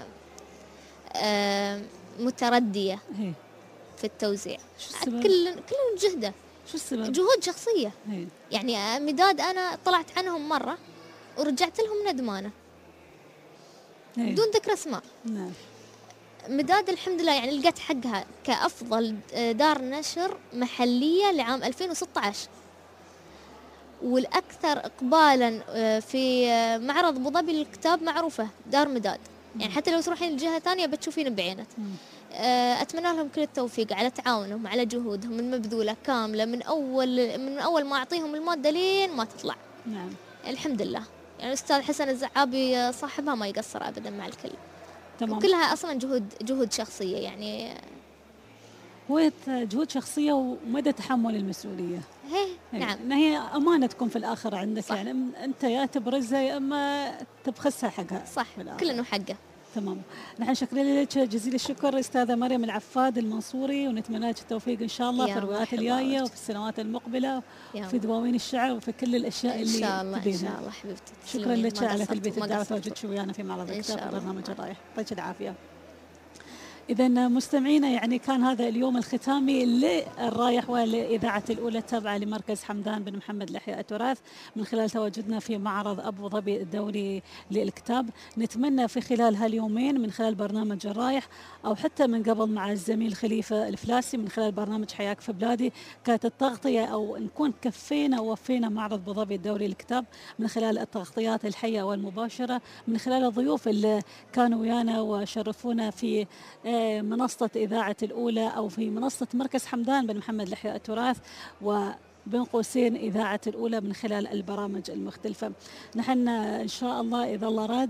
مترديه هي. في التوزيع. شو السبب؟ كل كل جهده. شو السبب؟ جهود شخصيه. هي. يعني مداد انا طلعت عنهم مره ورجعت لهم ندمانه هي. بدون ذكر اسماء. نعم. مداد الحمد لله يعني لقيت حقها كأفضل دار نشر محلية لعام ألفين وستة عشر، والأكثر إقبالا في معرض أبو ظبي للكتاب معروفة دار مداد. يعني حتى لو تروحين لجهة ثانية بتشوفين بعينك. أتمنى لهم كل التوفيق على تعاونهم، على جهودهم المبذولة كاملة من أول من أول ما أعطيهم المادة لين ما تطلع. نعم. الحمد لله. يعني الأستاذ حسن الزعابي صاحبها ما يقصر أبدا مع الكل. تمام. وكلها اصلا جهود جهود شخصيه، يعني هو جهود شخصيه ومدى تحمل المسؤوليه. هي. نعم. ان هي امانتكم في الاخر عندك. صح. يعني انت يا تبرزها يا اما تبخسها حقها. صح. كل انه حقه. تمام. نحن شكرا لك جزيل الشكر استاذه مريم العفاد المنصوري، ونتمنى لك التوفيق ان شاء الله في الروايات الجايه وفي السنوات المقبله وفي دواوين الشعر وفي كل الاشياء اللي ان شاء الله تبينها. ان شاء الله حبيبتي. شكرا لك على تلبيه الدعوه وجودك ويانا في معرض الكتاب وبرنامج الرايح. يعطيك العافيه. إذا مستمعينا يعني كان هذا اليوم الختامي للرايح والإذاعة الأولى التابعة لمركز حمدان بن محمد لإحياء التراث من خلال تواجدنا في معرض أبو ظبي الدولي للكتاب. نتمنى في خلال هاليومين من خلال برنامج الرايح أو حتى من قبل مع الزميل خليفة الفلاسي من خلال برنامج حياك في بلادي كانت التغطية أو نكون كفينا ووفينا معرض أبو ظبي الدولي للكتاب من خلال التغطيات الحية والمباشرة، من خلال الضيوف اللي كانوا ويانا وشرفونا في منصة إذاعة الأولى أو في منصة مركز حمدان بن محمد لإحياء التراث وبين قوسين إذاعة الأولى من خلال البرامج المختلفة. نحن إن شاء الله إذا الله راد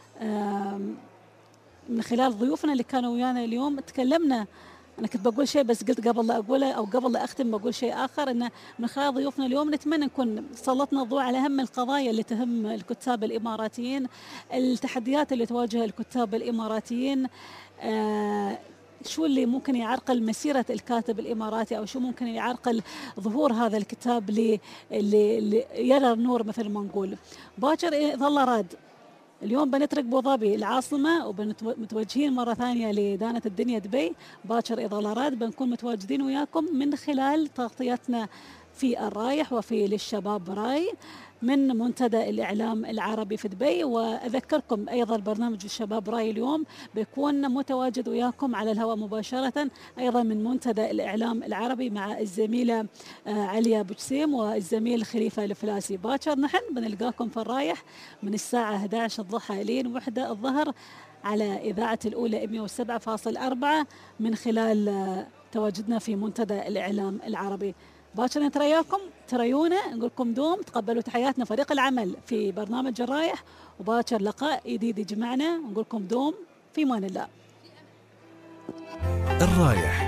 من خلال ضيوفنا اللي كانوا ويانا اليوم تكلمنا. أنا كنت بقول شيء بس قلت قبل لا أقوله أو قبل لا أختم بقول شيء آخر، إن من خلال ضيوفنا اليوم نتمنى نكون سلطنا الضوء على أهم القضايا اللي تهم الكتاب الإماراتيين، التحديات اللي تواجه الكتاب الإماراتيين، آه شو اللي ممكن يعرقل مسيرة الكاتب الإماراتي أو شو ممكن يعرقل ظهور هذا الكتاب اللي, اللي يرى النور مثل ما نقول. باكر إذا الله راد اليوم بنترك أبو ظبي العاصمة وبنتوجهين مرة ثانية لدانة الدنيا دبي. باكر إذا الله راد بنكون متواجدين وياكم من خلال تغطيتنا في الرايح وفي للشباب راي من منتدى الإعلام العربي في دبي. وأذكركم أيضا برنامج الشباب راي اليوم بيكون متواجد وياكم على الهواء مباشرة أيضا من منتدى الإعلام العربي مع الزميلة عليا بوجسيم والزميل خليفة الفلاسي. باكر نحن بنلقاكم في الرايح من الساعة إحدى عشر الضحى لين وحدة الظهر على إذاعة الأولى مئة وسبعة فاصلة أربعة من خلال تواجدنا في منتدى الإعلام العربي. باكر نترياكم، تريونا، نقول لكم دوم، تقبلوا تحياتنا فريق العمل في برنامج الرايح، وباكر لقاء جديد يجمعنا، ونقول لكم دوم في امان الله. الرايح